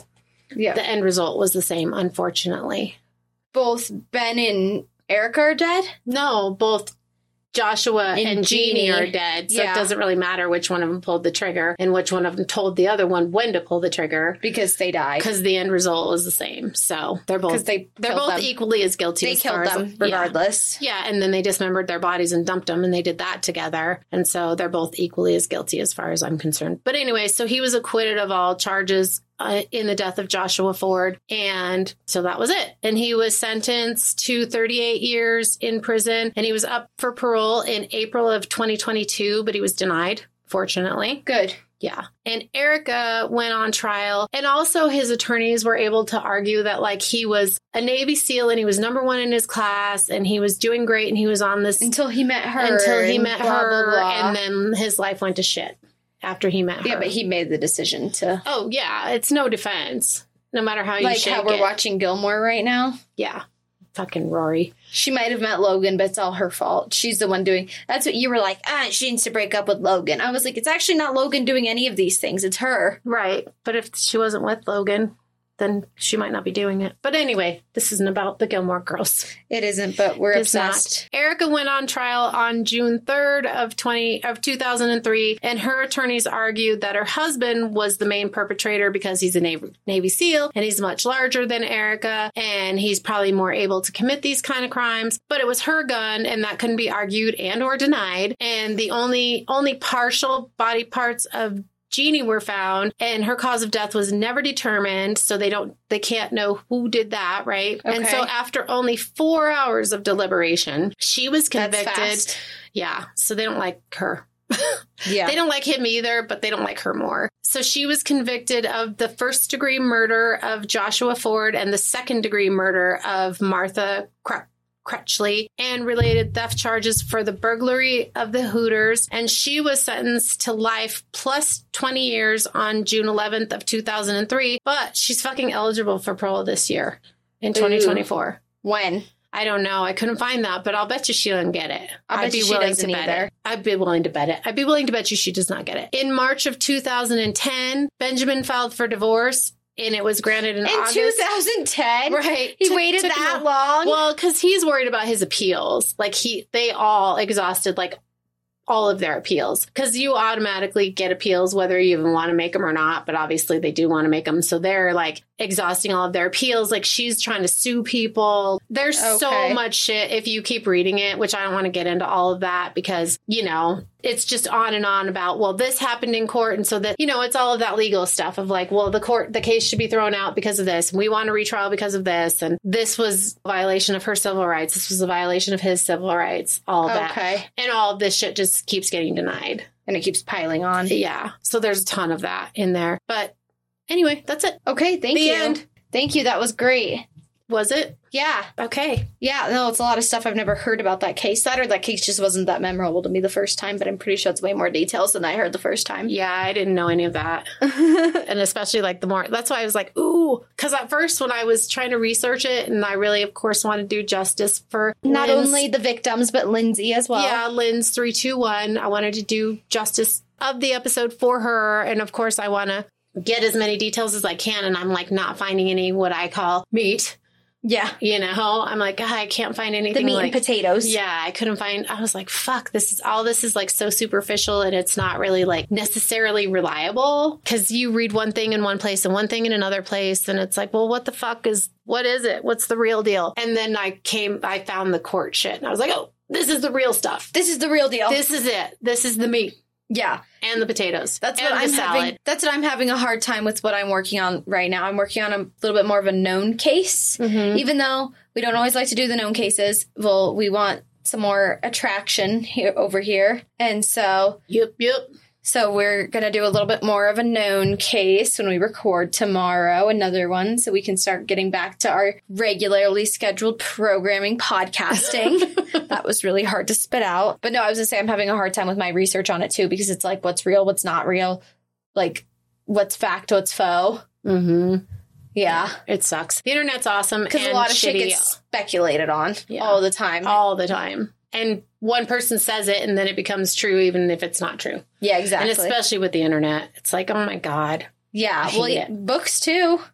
Yeah. The end result was the same, unfortunately. Both Ben and Erica are dead? No, both Joshua and, And Jeannie Jeannie. are dead. So Yeah. it doesn't really matter which one of them pulled the trigger and which one of them told the other one when to pull the trigger. Because they died. Because the end result was the same. So they're both Because they they're killed both them. equally as guilty. They as far killed as- them yeah. regardless. Yeah, and then they dismembered their bodies and dumped them, and they did that together. And so they're both equally as guilty as far as I'm concerned. But anyway, so he was acquitted of all charges uh, in the death of Joshua Ford. And so that was it. And he was sentenced to thirty-eight years in prison, and he was up for parole in April of twenty twenty-two, but he was denied, fortunately. Good. Yeah. And Erica went on trial, and also his attorneys were able to argue that, like, he was a Navy SEAL and he was number one in his class and he was doing great and he was on this Until he met her. until he and met blah, her, blah, blah. and then his life went to shit after he met her. Yeah, but he made the decision to. Oh, yeah. It's no defense, no matter how you Like shake how we're it. watching Gilmore right now. Yeah. Fucking Rory. She might have met Logan, but it's all her fault. She's the one doing. That's what you were like. Ah, she needs to break up with Logan. I was like, it's actually not Logan doing any of these things. It's her. Right. But if she wasn't with Logan, then she might not be doing it. But anyway, this isn't about the Gilmore Girls. It isn't, but we're It's obsessed. not. Erica went on trial on June third of twenty of two thousand three, and her attorneys argued that her husband was the main perpetrator because he's a Navy, Navy SEAL and he's much larger than Erica, and he's probably more able to commit these kind of crimes. But it was her gun, and that couldn't be argued and or denied. And the only only partial body parts of Jeannie were found, and her cause of death was never determined, so they don't they can't know who did that, right? And Okay. so after only four hours of deliberation, she was That's convicted. fast. Yeah, so they don't like her. Yeah. They don't like him either, but they don't like her more. So she was convicted of the first degree murder of Joshua Ford and the second degree murder of Martha Cr- Crutchley, and related theft charges for the burglary of the Hooters. And she was sentenced to life plus twenty years on June eleventh of two thousand three. But she's fucking eligible for parole this year in twenty twenty-four. When? I don't know. I couldn't find that, but I'll bet you she doesn't get it. I'll I'd bet be you she willing doesn't to bet either. it. I'd be willing to bet it. I'd be willing to bet you she does not get it. In March of two thousand ten, Benjamin filed for divorce, and it was granted in, In August. two thousand ten? Right. He Took- waited took that him a- long? Well, because he's worried about his appeals. Like he, they all exhausted like all of their appeals, because you automatically get appeals whether you even want to make them or not. But obviously they do want to make them, so they're like exhausting all of their appeals. Like she's trying to sue people. There's Okay. so much shit if you keep reading it, which I don't want to get into all of that because, you know, it's just on and on about, well, this happened in court. And so that, you know, it's all of that legal stuff of like, well, the court, the case should be thrown out because of this. And we want a retrial because of this. And this was a violation of her civil rights. This was a violation of his civil rights, all of that. Okay. And all of this shit just keeps getting denied. And it keeps piling on. Yeah. So there's a ton of that in there. But anyway, that's it. Okay, thank The you. end. Thank you. That was great. Was it? Yeah. Okay. Yeah, no, it's a lot of stuff I've never heard about that case. That or that case just wasn't that memorable to me the first time, but I'm pretty sure it's way more details than I heard the first time. Yeah, I didn't know any of that. And especially like the more, that's why I was like, ooh, because at first when I was trying to research it, and I really, of course, want to do justice for Not Lynn's- only the victims, but Lindsay as well. yeah, Lynn's three two one. I wanted to do justice of the episode for her. And of course, I want to get as many details as I can. And I'm like not finding any what I call meat. Yeah. You know, I'm like, God, I can't find The anything meat like and potatoes. Yeah, I couldn't find. I was like, fuck, this is all this is like so superficial, and it's not really like necessarily reliable, because you read one thing in one place and one thing in another place, and it's like, well, what the fuck is what is it? What's the real deal? And then I came, I found the court shit, and I was like, oh, this is the real stuff. This is the real deal. This is it. This is the meat yeah. and the potatoes. That's and what the I'm salad. having. That's what I'm having a hard time with what I'm working on right now. I'm working on a little bit more of a known case. Mhm. Even though we don't always like to do the known cases, well, we want some more attraction here over here. And so Yep, yep. so we're going to do a little bit more of a known case when we record tomorrow, another one, so we can start getting back to our regularly scheduled programming, podcasting. That was really hard to spit out. But no, I was going to say I'm having a hard time with my research on it too, because it's like what's real, what's not real, like what's fact, what's faux. Mm-hmm. Yeah. It sucks. The internet's awesome Because a and lot of shit shitty gets speculated on Yeah. all the time. all the time. And one person says it, and then it becomes true, even if it's not true. Yeah, exactly. And especially with the internet, it's like, oh my God. yeah. I Well, hate yeah, it. books too.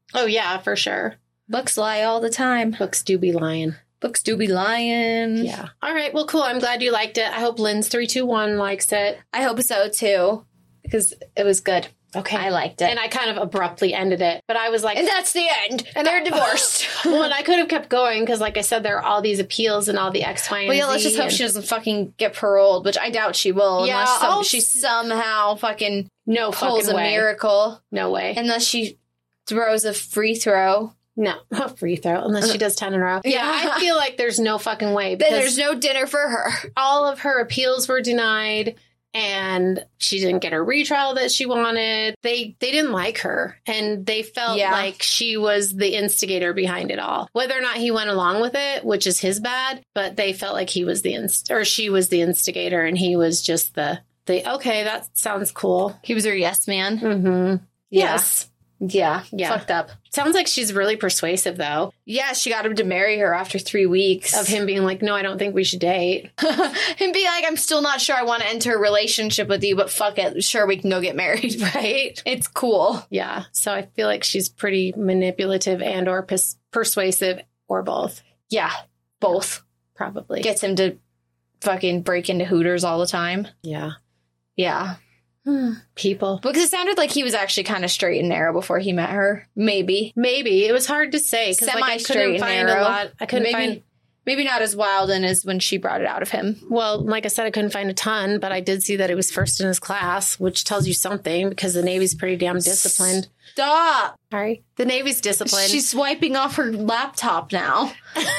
Oh, yeah, for sure. Books lie all the time. Books do be lying. Books do be lying. Yeah. All right. Well, cool. I'm glad you liked it. I hope Lynn's three two one likes it. I hope so, too, because it was good. Okay. I liked it. And I kind of abruptly ended it, but I was like... And that's the end. And they're divorced. Well, and I could have kept going because, like I said, there are all these appeals and all the X, Y, and Well, yeah, Z. let's just hope and... she doesn't fucking get paroled, which I doubt she will. Yeah, unless some, I'll- she somehow fucking No pulls fucking a way. miracle. No way. Unless she throws a free throw. No, not free throw, unless she does ten in a row. Yeah, I feel like there's no fucking way. Then Because there's no dinner for her. all of her appeals were denied. And she didn't get her retrial that she wanted. They they didn't like her. And they felt Yeah. like she was the instigator behind it all. Whether or not he went along with it, which is his bad, but they felt like he was the inst- or she was the instigator and he was just the, the okay, that sounds cool. He was her yes man. Mm-hmm. Yes. Yeah. Yeah. Fucked up. Sounds like she's really persuasive, though, Yeah, she got him to marry her after three weeks. of him being like, no, I don't think we should date. Him being like, I'm still not sure I want to enter a relationship with you, but fuck it. Sure, we can go get married. Right? It's cool. Yeah. So I feel like she's pretty manipulative and or pers- persuasive or both, Yeah. Both. probably. Gets him to fucking break into Hooters all the time. yeah. Yeah. People. Because it sounded like he was actually kind of straight and narrow before he met her. Maybe. Maybe. It was hard to say because like, I Semi-straight couldn't and find narrow. a lot. I couldn't maybe, find, maybe not as wild and as when she brought it out of him. well, like I said, I couldn't find a ton, but I did see that he was first in his class, which tells you something because the Navy's pretty damn disciplined. Stop. Sorry. The Navy's disciplined. She's swiping off her laptop now.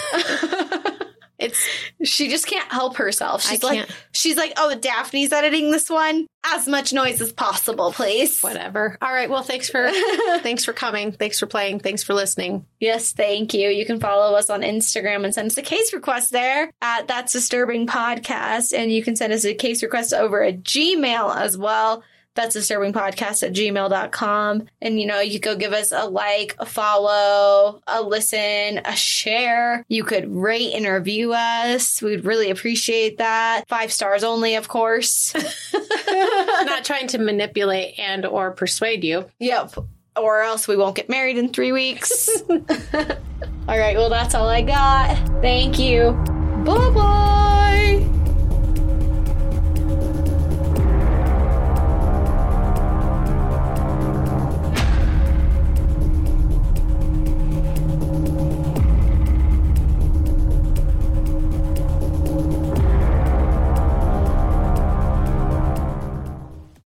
it's She just can't help herself. She's I like, can't. she's like, oh, Daphne's editing this one. As much noise as possible, please. whatever. All right. Well, thanks for thanks for coming. Thanks for playing. Thanks for listening. Yes, thank you. You can follow us on Instagram and send us a case request there at That's Disturbing Podcast. And you can send us a case request over at Gmail as well. That's disturbing podcast at gmail dot com. And, you know, you could give us a like, a follow, a listen, a share. You could rate and review us. We'd really appreciate that. Five stars only, of course. Not trying to manipulate and or persuade you. Yep. Or else we won't get married in three weeks. All right. Well, that's all I got. Thank you. Bye-bye.